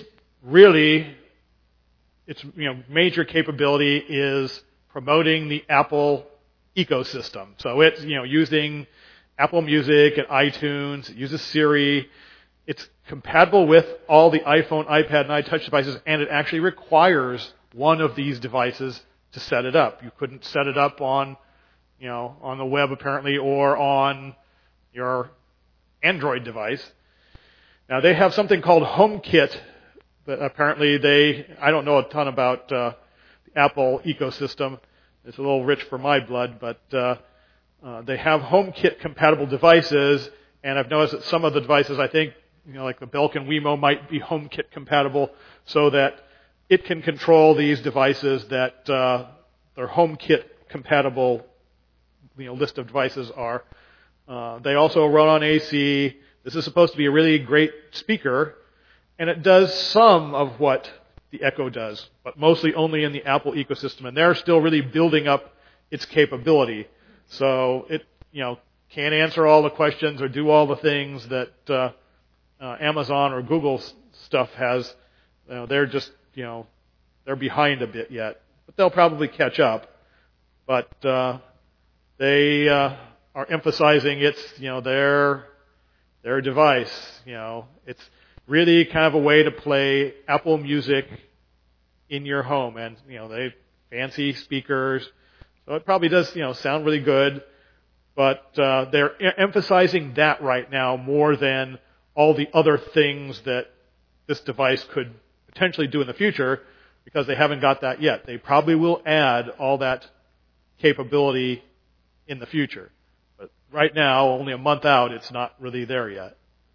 major capability is promoting the Apple ecosystem. So it's using Apple Music and iTunes. It uses Siri. It's compatible with all the iPhone, iPad, and iTouch devices, and it actually requires one of these devices to set it up. You couldn't set it up on the web apparently, or on your Android device. Now they have something called HomeKit, but apparently I don't know a ton about the Apple ecosystem. It's a little rich for my blood, but they have HomeKit compatible devices, and I've noticed that some of the devices, I think, like the Belkin Wemo might be HomeKit compatible, so that it can control these devices that their HomeKit compatible list of devices are. They also run on AC. This is supposed to be a really great speaker, and it does some of what the Echo does, but mostly only in the Apple ecosystem, and they're still really building up its capability. So it can't answer all the questions or do all the things that Amazon or Google stuff has. They're just they're behind a bit yet, but they'll probably catch up. But they are emphasizing it's their device. It's really kind of a way to play Apple Music in your home, and they fancy speakers, so it probably does sound really good. But they're emphasizing that right now more than all the other things that this device could potentially do in the future, because they haven't got that yet. They probably will add all that capability in the future. But right now, only a month out, it's not really there yet.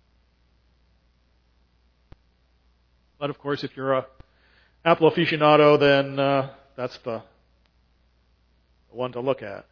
But of course, if you're a Apple aficionado, then that's the one to look at.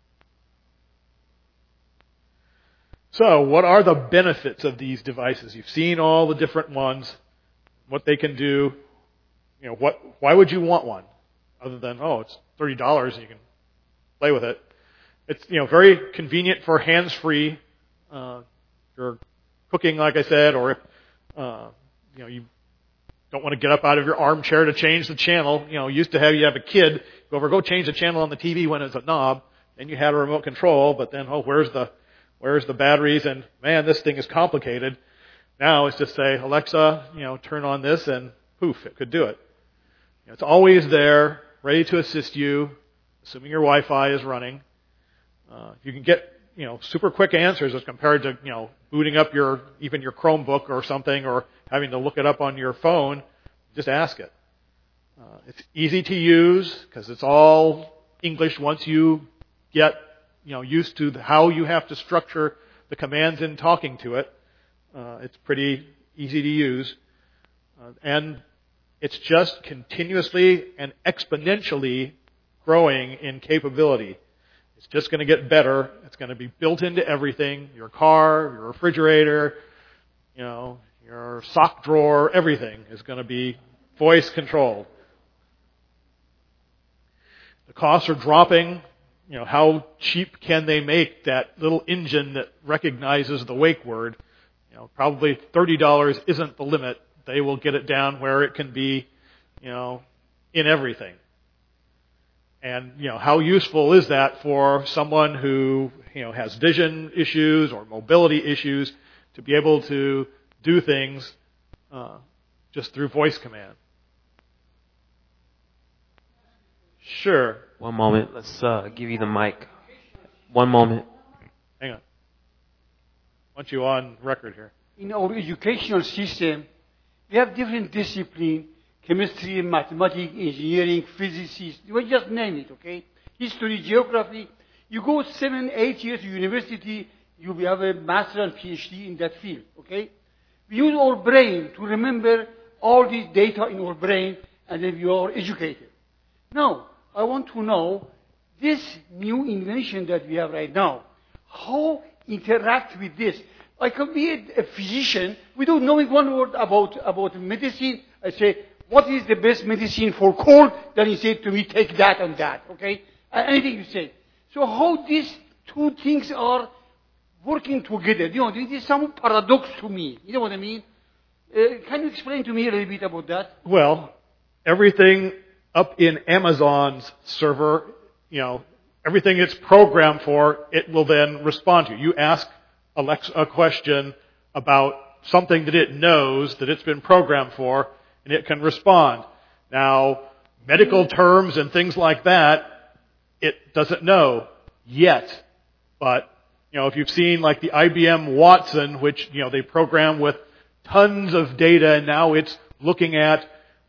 So, what are the benefits of these devices? You've seen all the different ones, what they can do. You know, why would you want one? Other than, it's $30 and you can play with it. It's, very convenient for hands-free. You're cooking, like I said, or if, you don't want to get up out of your armchair to change the channel. Used to you have a kid go change the channel on the TV when it's a knob, and you had a remote control, but then, where's the batteries? And man, this thing is complicated. Now it's just say, Alexa, turn on this, and poof, it could do it. It's always there, ready to assist you, assuming your Wi-Fi is running. You can get, super quick answers as compared to, booting up even your Chromebook or something, or having to look it up on your phone. Just ask it. It's easy to use because it's all English once you get, used to how you have to structure the commands in talking to it. It's pretty easy to use. And it's just continuously and exponentially growing in capability. It's just going to get better. It's going to be built into everything. Your car, your refrigerator, your sock drawer, everything is going to be voice controlled. The costs are dropping. How cheap can they make that little engine that recognizes the wake word? Probably $30 isn't the limit. They will get it down where it can be, in everything. And, how useful is that for someone who, has vision issues or mobility issues to be able to do things just through voice command? Sure. One moment. Let's give you the mic. One moment. Hang on. I want you on record here. In our educational system, we have different disciplines: chemistry, mathematics, engineering, physics. You just name it, okay? History, geography. You go 7-8 years to university, you will have a master and PhD in that field, okay? We use our brain to remember all this data in our brain, and then we are educated. Now, I want to know this new invention that we have right now, how interact with this. I can be a physician without knowing one word about medicine. I say, what is the best medicine for cold? Then he said to me, take that and that, okay? Anything you say. So how these two things are working together? This is some paradox to me. You know what I mean? Can you explain to me a little bit about that? Well, everything up in Amazon's server, everything it's programmed for, it will then respond to. You ask Alexa a question about something that it knows that it's been programmed for, and it can respond. Now, medical terms and things like that, it doesn't know yet. But, if you've seen like the IBM Watson, which, they program with tons of data, and now it's looking at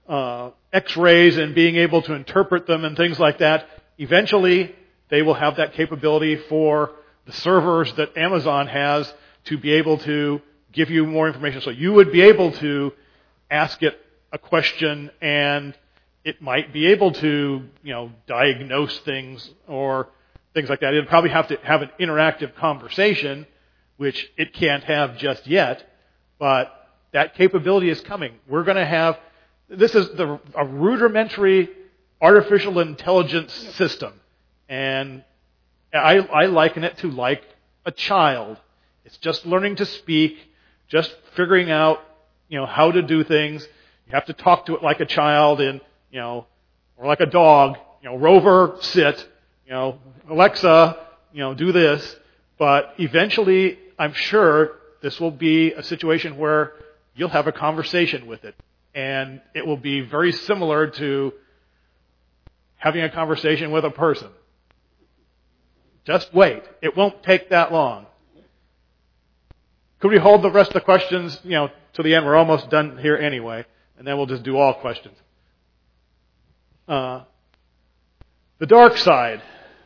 X-rays and being able to interpret them and things like that, eventually they will have that capability for the servers that Amazon has to be able to give you more information. So you would be able to ask it a question, and it might be able to, diagnose things or things like that. It'd probably have to have an interactive conversation, which it can't have just yet, but that capability is coming. We're going to have, this is a rudimentary artificial intelligence system, and I liken it to like a child. It's just learning to speak, just figuring out, how to do things. You have to talk to it like a child and, or like a dog, Rover, sit, Alexa, do this. But eventually, I'm sure this will be a situation where you'll have a conversation with it. And it will be very similar to having a conversation with a person. Just wait. It won't take that long. Could we hold the rest of the questions, to the end? We're almost done here anyway, and then we'll just do all questions. The dark side.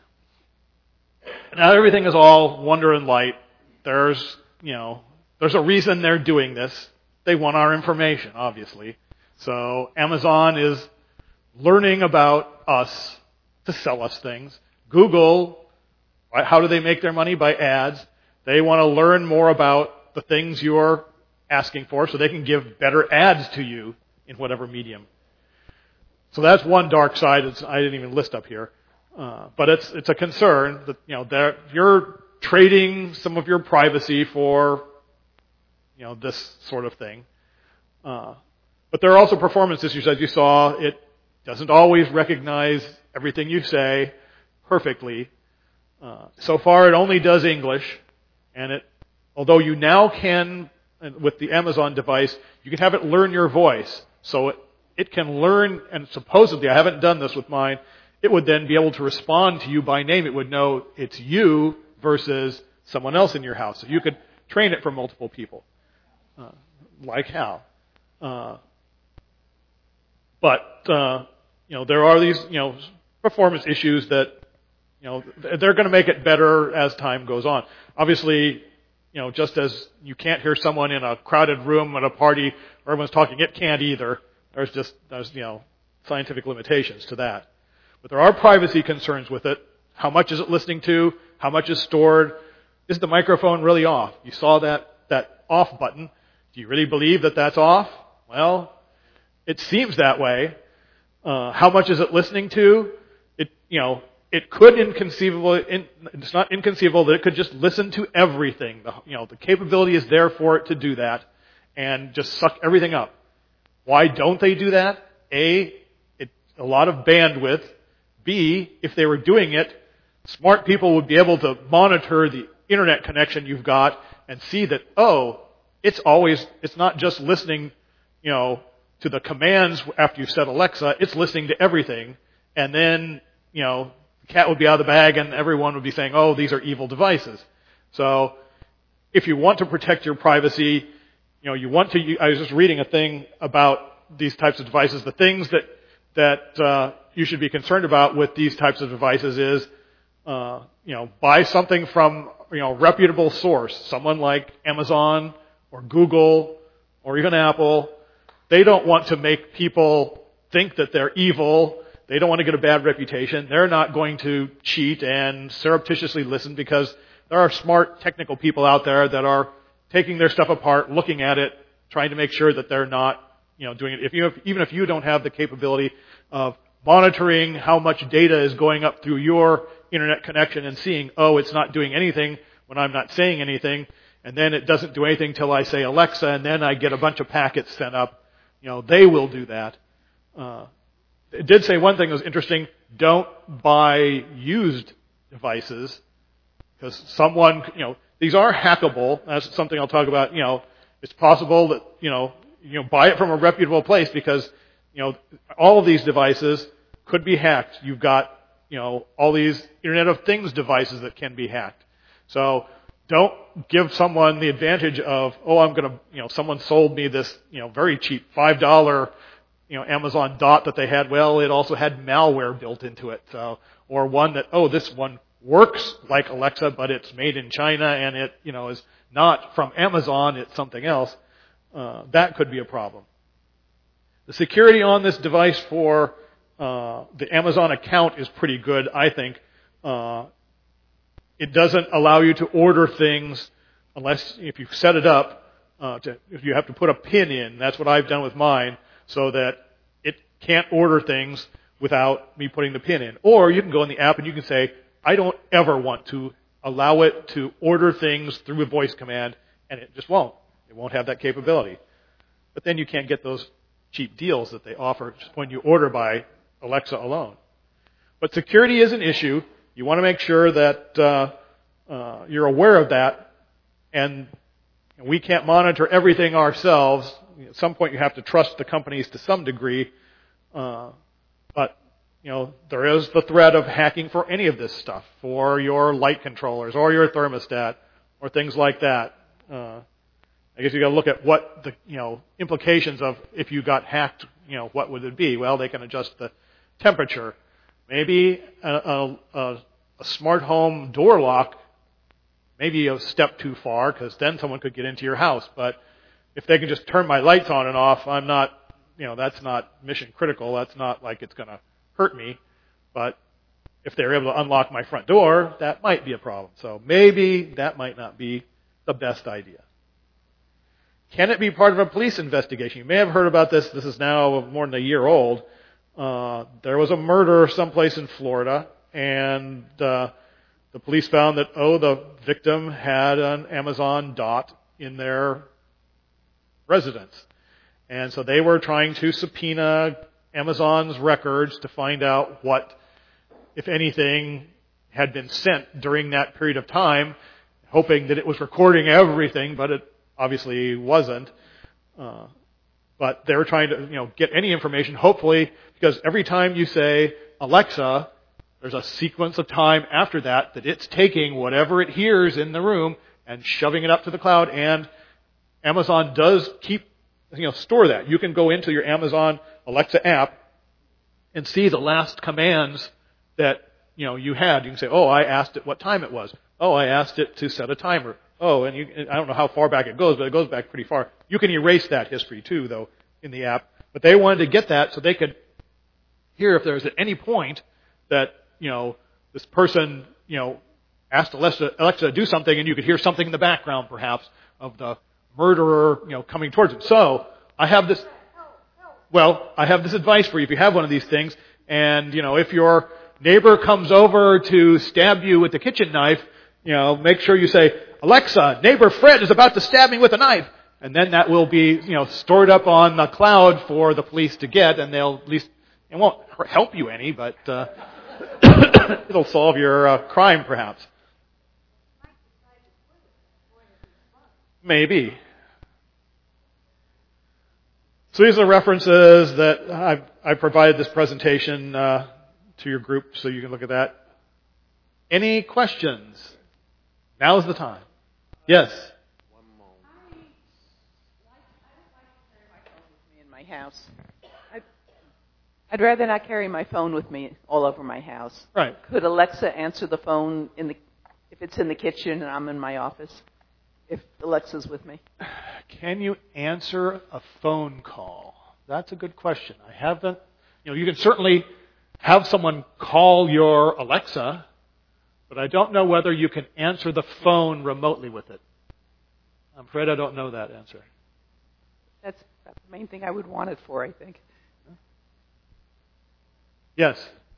Now everything is all wonder and light. There's a reason they're doing this. They want our information, obviously. So Amazon is learning about us to sell us things. Google, how do they make their money? By ads. They want to learn more about the things you're asking for so they can give better ads to you in whatever medium. So that's one dark side I didn't even list up here. But it's a concern that, you're trading some of your privacy for, this sort of thing. But there are also performance issues, as you saw. It doesn't always recognize everything you say perfectly. So far, it only does English, and although you now can, with the Amazon device, you can have it learn your voice. So it can learn, and supposedly, I haven't done this with mine, it would then be able to respond to you by name. It would know it's you versus someone else in your house. So you could train it for multiple people, like Hal. But there are these, performance issues that, they're going to make it better as time goes on. Obviously, just as you can't hear someone in a crowded room at a party where everyone's talking, it can't either. There's scientific limitations to that. But there are privacy concerns with it. How much is it listening to? How much is stored? Is the microphone really off? You saw that off button. Do you really believe that that's off? Well, it seems that way. How much is it listening to? It could it's not inconceivable that it could just listen to everything. The capability is there for it to do that and just suck everything up. Why don't they do that? A lot of bandwidth. B, if they were doing it, smart people would be able to monitor the internet connection you've got and see that, it's not just listening, to the commands after you've said Alexa, it's listening to everything. And then, the cat would be out of the bag and everyone would be saying, these are evil devices. So if you want to protect your privacy, I was just reading a thing about these types of devices. The things that you should be concerned about with these types of devices is, buy something from, a reputable source, someone like Amazon or Google or even Apple. They don't want to make people think that they're evil. They don't want to get a bad reputation. They're not going to cheat and surreptitiously listen because there are smart technical people out there that are taking their stuff apart, looking at it, trying to make sure that they're not, doing it. Even if you don't have the capability of monitoring how much data is going up through your internet connection and seeing, it's not doing anything when I'm not saying anything, and then it doesn't do anything till I say Alexa, and then I get a bunch of packets sent up. They will do that. It did say one thing that was interesting. Don't buy used devices because these are hackable. That's something I'll talk about. It's possible that, buy it from a reputable place because, all of these devices could be hacked. You've got, all these Internet of Things devices that can be hacked. So don't give someone the advantage of, someone sold me this, very cheap $5, Amazon Dot that they had. Well, it also had malware built into it. So, or one that, this one works like Alexa, but it's made in China and it, is not from Amazon, it's something else. That could be a problem. The security on this device for the Amazon account is pretty good, I think. It doesn't allow you to order things unless if you set it up, if you have to put a PIN in. That's what I've done with mine, so that it can't order things without me putting the PIN in. Or you can go in the app and you can say, I don't ever want to allow it to order things through a voice command, and it just won't. It won't have that capability. But then you can't get those cheap deals that they offer when you order by Alexa alone. But security is an issue. You want to make sure that you're aware of that. And we can't monitor everything ourselves. At some point you have to trust the companies to some degree. But there is the threat of hacking for any of this stuff, for your light controllers or your thermostat or things like that. I guess you got to look at what the implications of if you got hacked. What would it be? Well, they can adjust the temperature. Maybe a smart home door lock. Maybe a step too far, because then someone could get into your house. But if they can just turn my lights on and off, I'm not. That's not mission critical. That's not like it's going to hurt me. But if they're able to unlock my front door, that might be a problem. So maybe that might not be the best idea. Can it be part of a police investigation? You may have heard about this. This is now more than a year old. There was a murder someplace in Florida, and the police found that, the victim had an Amazon dot in their residence. And so they were trying to subpoena Amazon's records to find out what, if anything, had been sent during that period of time, hoping that it was recording everything, but it obviously wasn't. But they were trying to, get any information, hopefully, because every time you say, Alexa, there's a sequence of time after that it's taking whatever it hears in the room and shoving it up to the cloud, and Amazon does keep, store that. You can go into your Amazon Alexa app and see the last commands that, you had. You can say, I asked it what time it was. I asked it to set a timer. And I don't know how far back it goes, but it goes back pretty far. You can erase that history too, though, in the app. But they wanted to get that so they could hear if there was at any point that, this person, asked Alexa to do something, and you could hear something in the background, perhaps, of the murderer, coming towards him. So I have this advice for you. If you have one of these things, and, if your neighbor comes over to stab you with the kitchen knife, make sure you say, Alexa, neighbor Fred is about to stab me with a knife. And then that will be, stored up on the cloud for the police to get, and they'll at least, it won't help you any, but it'll solve your crime, perhaps. Maybe. So these are references that I provided this presentation to your group, so you can look at that. Any questions? Now's the time. Yes. One moment. I don't like to carry my phone with me in my house. I'd rather not carry my phone with me all over my house. Right. Could Alexa answer the phone if it's in the kitchen and I'm in my office? If Alexa's with me? Can you answer a phone call? That's a good question. I haven't. You can certainly have someone call your Alexa, but I don't know whether you can answer the phone remotely with it. I'm afraid I don't know that answer. That's the main thing I would want it for, I think. Yes.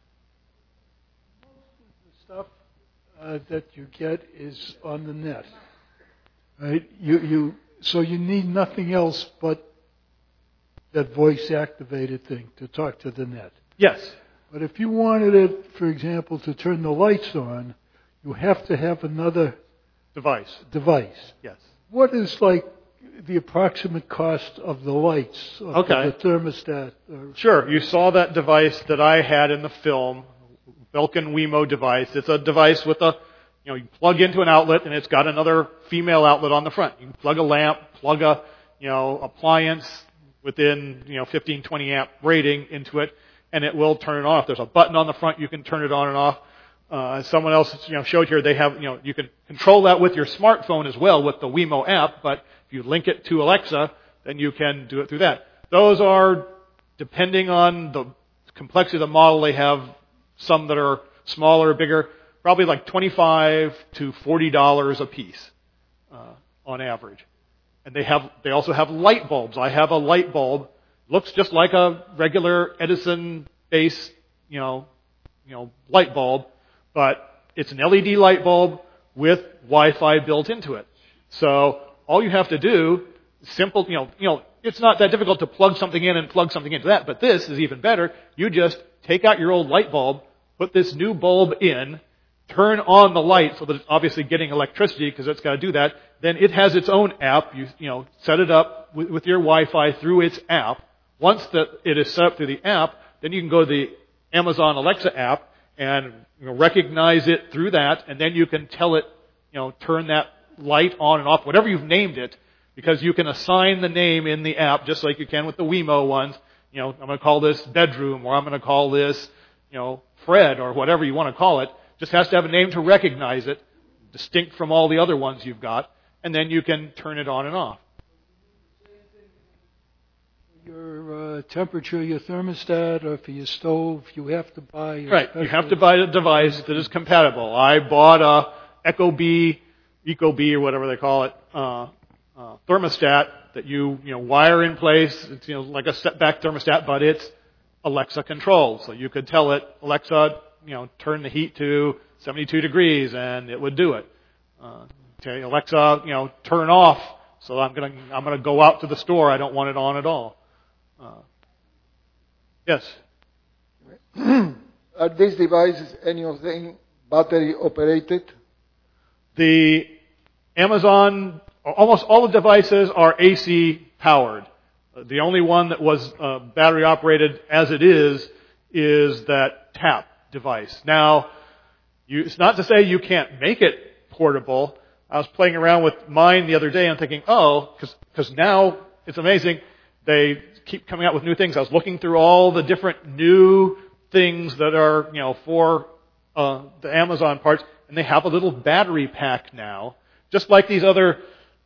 Most of the stuff that you get is on the net, right? So you need nothing else but that voice-activated thing to talk to the net. Yes. But if you wanted it, for example, to turn the lights on, you have to have another device. Yes. What is the approximate cost of the lights, of the thermostat? Sure. You saw that device that I had in the film, Belkin Wemo device. It's a device with you plug into an outlet, and it's got another female outlet on the front. You can plug a lamp, plug a, appliance within, 15, 20 amp rating into it, and it will turn it on. If there's a button on the front, you can turn it on and off. As someone else, showed here, they have, you can control that with your smartphone as well with the Wemo app, but if you link it to Alexa, then you can do it through that. Those are, depending on the complexity of the model, they have some that are smaller, bigger, probably like $25 to $40 a piece, on average. And they also have light bulbs. I have a light bulb, looks just like a regular Edison-based, light bulb, but it's an LED light bulb with Wi-Fi built into it. So all you have to do, simple, it's not that difficult to plug something in and plug something into that, but this is even better. You just take out your old light bulb, put this new bulb in, turn on the light so that it's obviously getting electricity because it's got to do that. Then it has its own app. You set it up with your Wi-Fi through its app. Once it is set up through the app, then you can go to the Amazon Alexa app and recognize it through that, and then you can tell it, turn that light on and off, whatever you've named it, because you can assign the name in the app just like you can with the Wemo ones. I'm going to call this bedroom, or I'm going to call this, Fred, or whatever you want to call it. Just has to have a name to recognize it, distinct from all the other ones you've got, and then you can turn it on and off. Your temperature, your thermostat, or for your stove, you have to buy. Right, you have to buy a device that is compatible. I bought a Ecobee, or whatever they call it, thermostat that you wire in place. It's like a step-back thermostat, but it's Alexa controlled. So you could tell it, Alexa, turn the heat to 72 degrees, and it would do it. Okay, Alexa, turn off. So I'm gonna go out to the store. I don't want it on at all. Yes. Are these devices, any of them, battery operated? The Amazon, almost all the devices are AC powered. The only one that was battery operated as it is that Tap device. Now, it's not to say you can't make it portable. I was playing around with mine the other day and thinking, because now it's amazing. They keep coming out with new things. I was looking through all the different new things that are, for the Amazon parts, and they have a little battery pack now, just like these other,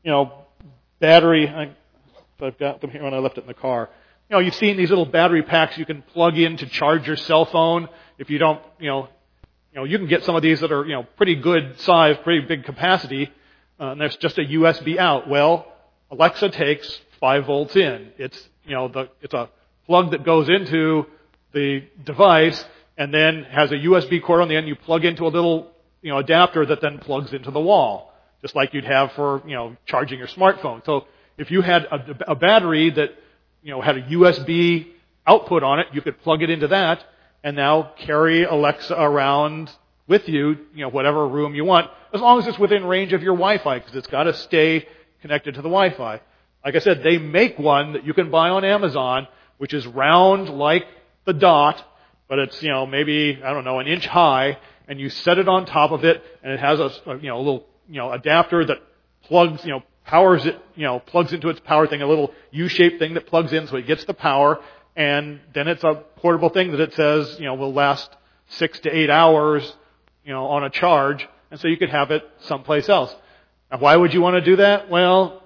battery. I've got them here when I left it in the car. You've seen these little battery packs you can plug in to charge your cell phone. If you don't, you can get some of these that are, pretty good size, pretty big capacity, and there's just a USB out. Well, Alexa takes 5 volts in. It's, it's a plug that goes into the device and then has a USB cord on the end. You plug into a little, adapter that then plugs into the wall, just like you'd have for, charging your smartphone. So if you had a battery that, had a USB output on it, you could plug it into that and now carry Alexa around with you, whatever room you want, as long as it's within range of your Wi-Fi, because it's got to stay connected to the Wi-Fi. Like I said, they make one that you can buy on Amazon, which is round like the dot, but it's, maybe, an inch high, and you set it on top of it, and it has a little, adapter that plugs, powers it, plugs into its power thing, a little U-shaped thing that plugs in so it gets the power, and then it's a portable thing that it says, will last 6 to 8 hours, on a charge, and so you could have it someplace else. Now, why would you want to do that? Well,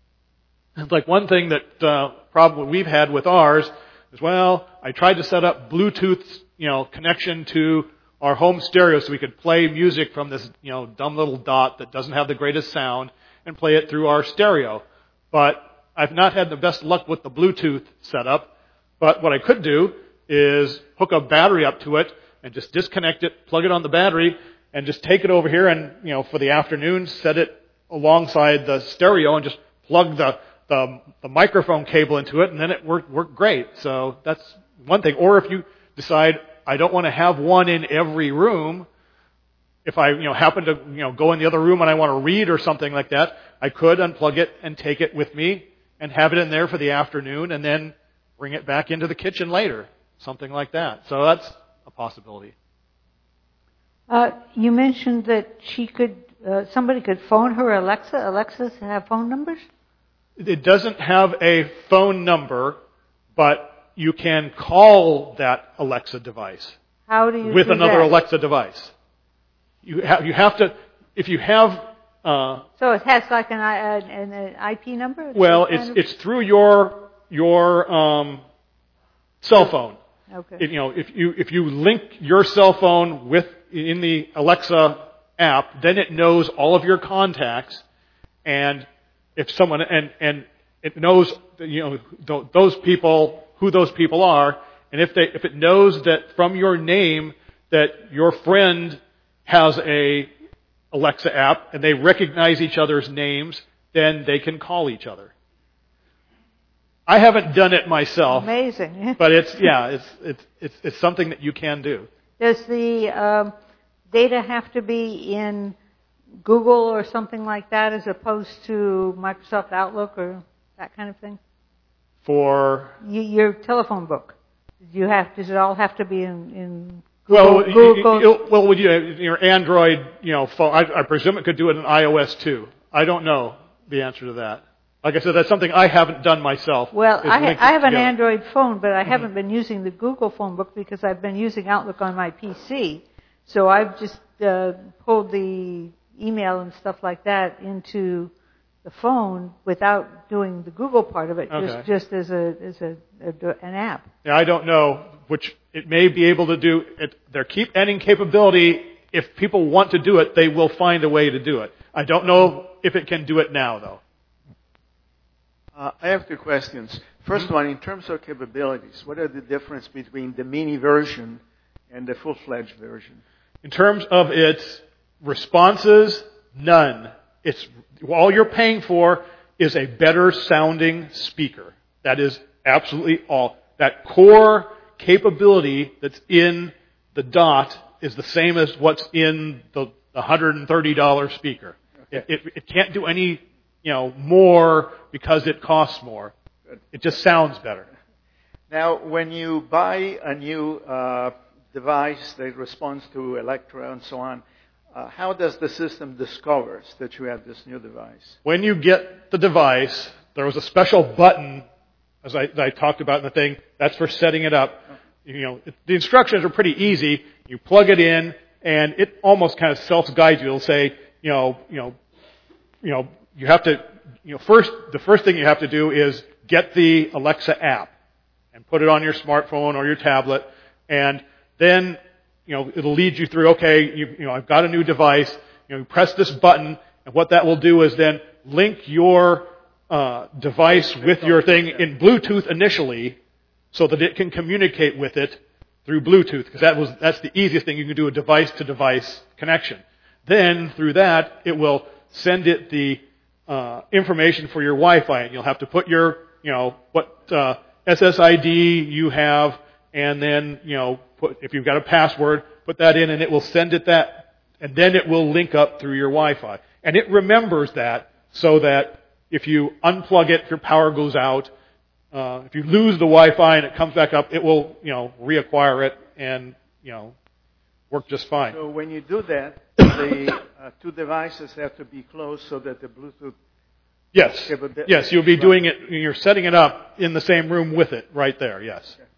it's like one thing that problem we've had with ours is, I tried to set up Bluetooth, connection to our home stereo so we could play music from this, dumb little dot that doesn't have the greatest sound and play it through our stereo. But I've not had the best luck with the Bluetooth setup. But what I could do is hook a battery up to it and just disconnect it, plug it on the battery, and just take it over here and, for the afternoon, set it alongside the stereo and just plug the microphone cable into it, and then it worked great. So that's one thing. Or if you decide I don't want to have one in every room, if I happen to go in the other room and I want to read or something like that, I could unplug it and take it with me and have it in there for the afternoon, and then bring it back into the kitchen later, something like that. So that's a possibility. You mentioned that somebody could phone her Alexa. Alexas have phone numbers? It doesn't have a phone number, but you can call that Alexa device. How do you with do another that? Alexa device? You have to, if you have. So it has like an IP number? Well, it's through your cell phone. Okay. If you link your cell phone in the Alexa app, then it knows all of your contacts, and if someone and it knows those people, who those people are, and if it knows that from your name that your friend has a Alexa app and they recognize each other's names, then they can call each other. I haven't done it myself. Amazing. But it's something that you can do. Does the data have to be in Google or something like that as opposed to Microsoft Outlook or that kind of thing? For your telephone book, does it all have to be in Google? Well, with your Android, phone, I presume it could do it in iOS too. I don't know the answer to that. Like I said, that's something I haven't done myself. Well, I have an together. Android phone, but I haven't been using the Google phone book because I've been using Outlook on my PC. So I've just pulled the email and stuff like that into the phone without doing the Google part of it, just as an app. Yeah, I don't know which it may be able to do. They keep adding capability. If people want to do it, they will find a way to do it. I don't know if it can do it now, though. I have two questions. First one, in terms of capabilities, what are the difference between the mini version and the full-fledged version? In terms of its responses, none. It's all you're paying for is a better sounding speaker. That is absolutely all. That core capability that's in the Dot is the same as what's in the $130 speaker. Okay. It can't do any, more because it costs more. Good. It just sounds better. Now, when you buy a new device that responds to Electra and so on, how does the system discover that you have this new device? When you get the device, there was a special button, as I talked about in the thing, that's for setting it up. The instructions are pretty easy. You plug it in, and it almost kind of self-guides you. It'll say, you have to, the first thing you have to do is get the Alexa app and put it on your smartphone or your tablet, and then it'll lead you through, okay, I've got a new device, you press this button, and what that will do is then link your device with your thing in Bluetooth initially, so that it can communicate with it through Bluetooth, because that's the easiest thing. You can do a device-to-device connection. Then, through that, it will send it the information for your Wi-Fi, and you'll have to put your, what SSID you have, and then, if you've got a password, put that in, and it will send it that, and then it will link up through your Wi-Fi. And it remembers that, so that if you unplug it, if your power goes out, if you lose the Wi-Fi and it comes back up, it will, reacquire it and, work just fine. So when you do that, the two devices have to be close so that the Bluetooth... Yes, you'll be doing it, you're setting it up in the same room with it, right there, yes. Okay.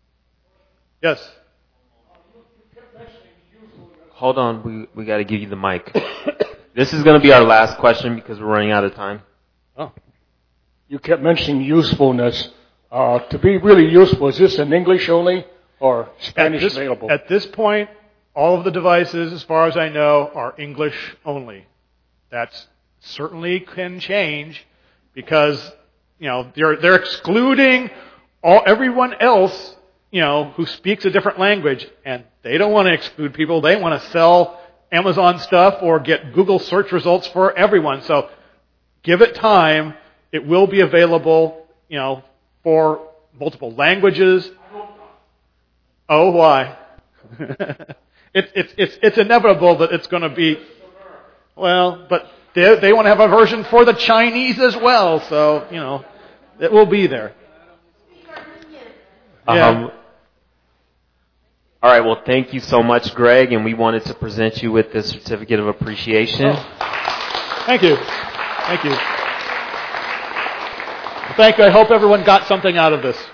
Yes? Hold on, we got to give you the mic. This is going to be our last question because we're running out of time. Oh. You kept mentioning usefulness. To be really useful, is this in English only or Spanish available? At this point, all of the devices, as far as I know, are English only. That certainly can change because, they're excluding everyone else, who speaks a different language, and they don't want to exclude people. They want to sell Amazon stuff or get Google search results for everyone. So give it time. It will be available, for multiple languages. Oh, why? It's inevitable that it's going to be, but they want to have a version for the Chinese as well. So, it will be there. Yeah. All right, well, thank you so much, Greg, and we wanted to present you with this certificate of appreciation. Thank you. Thank you. I hope everyone got something out of this.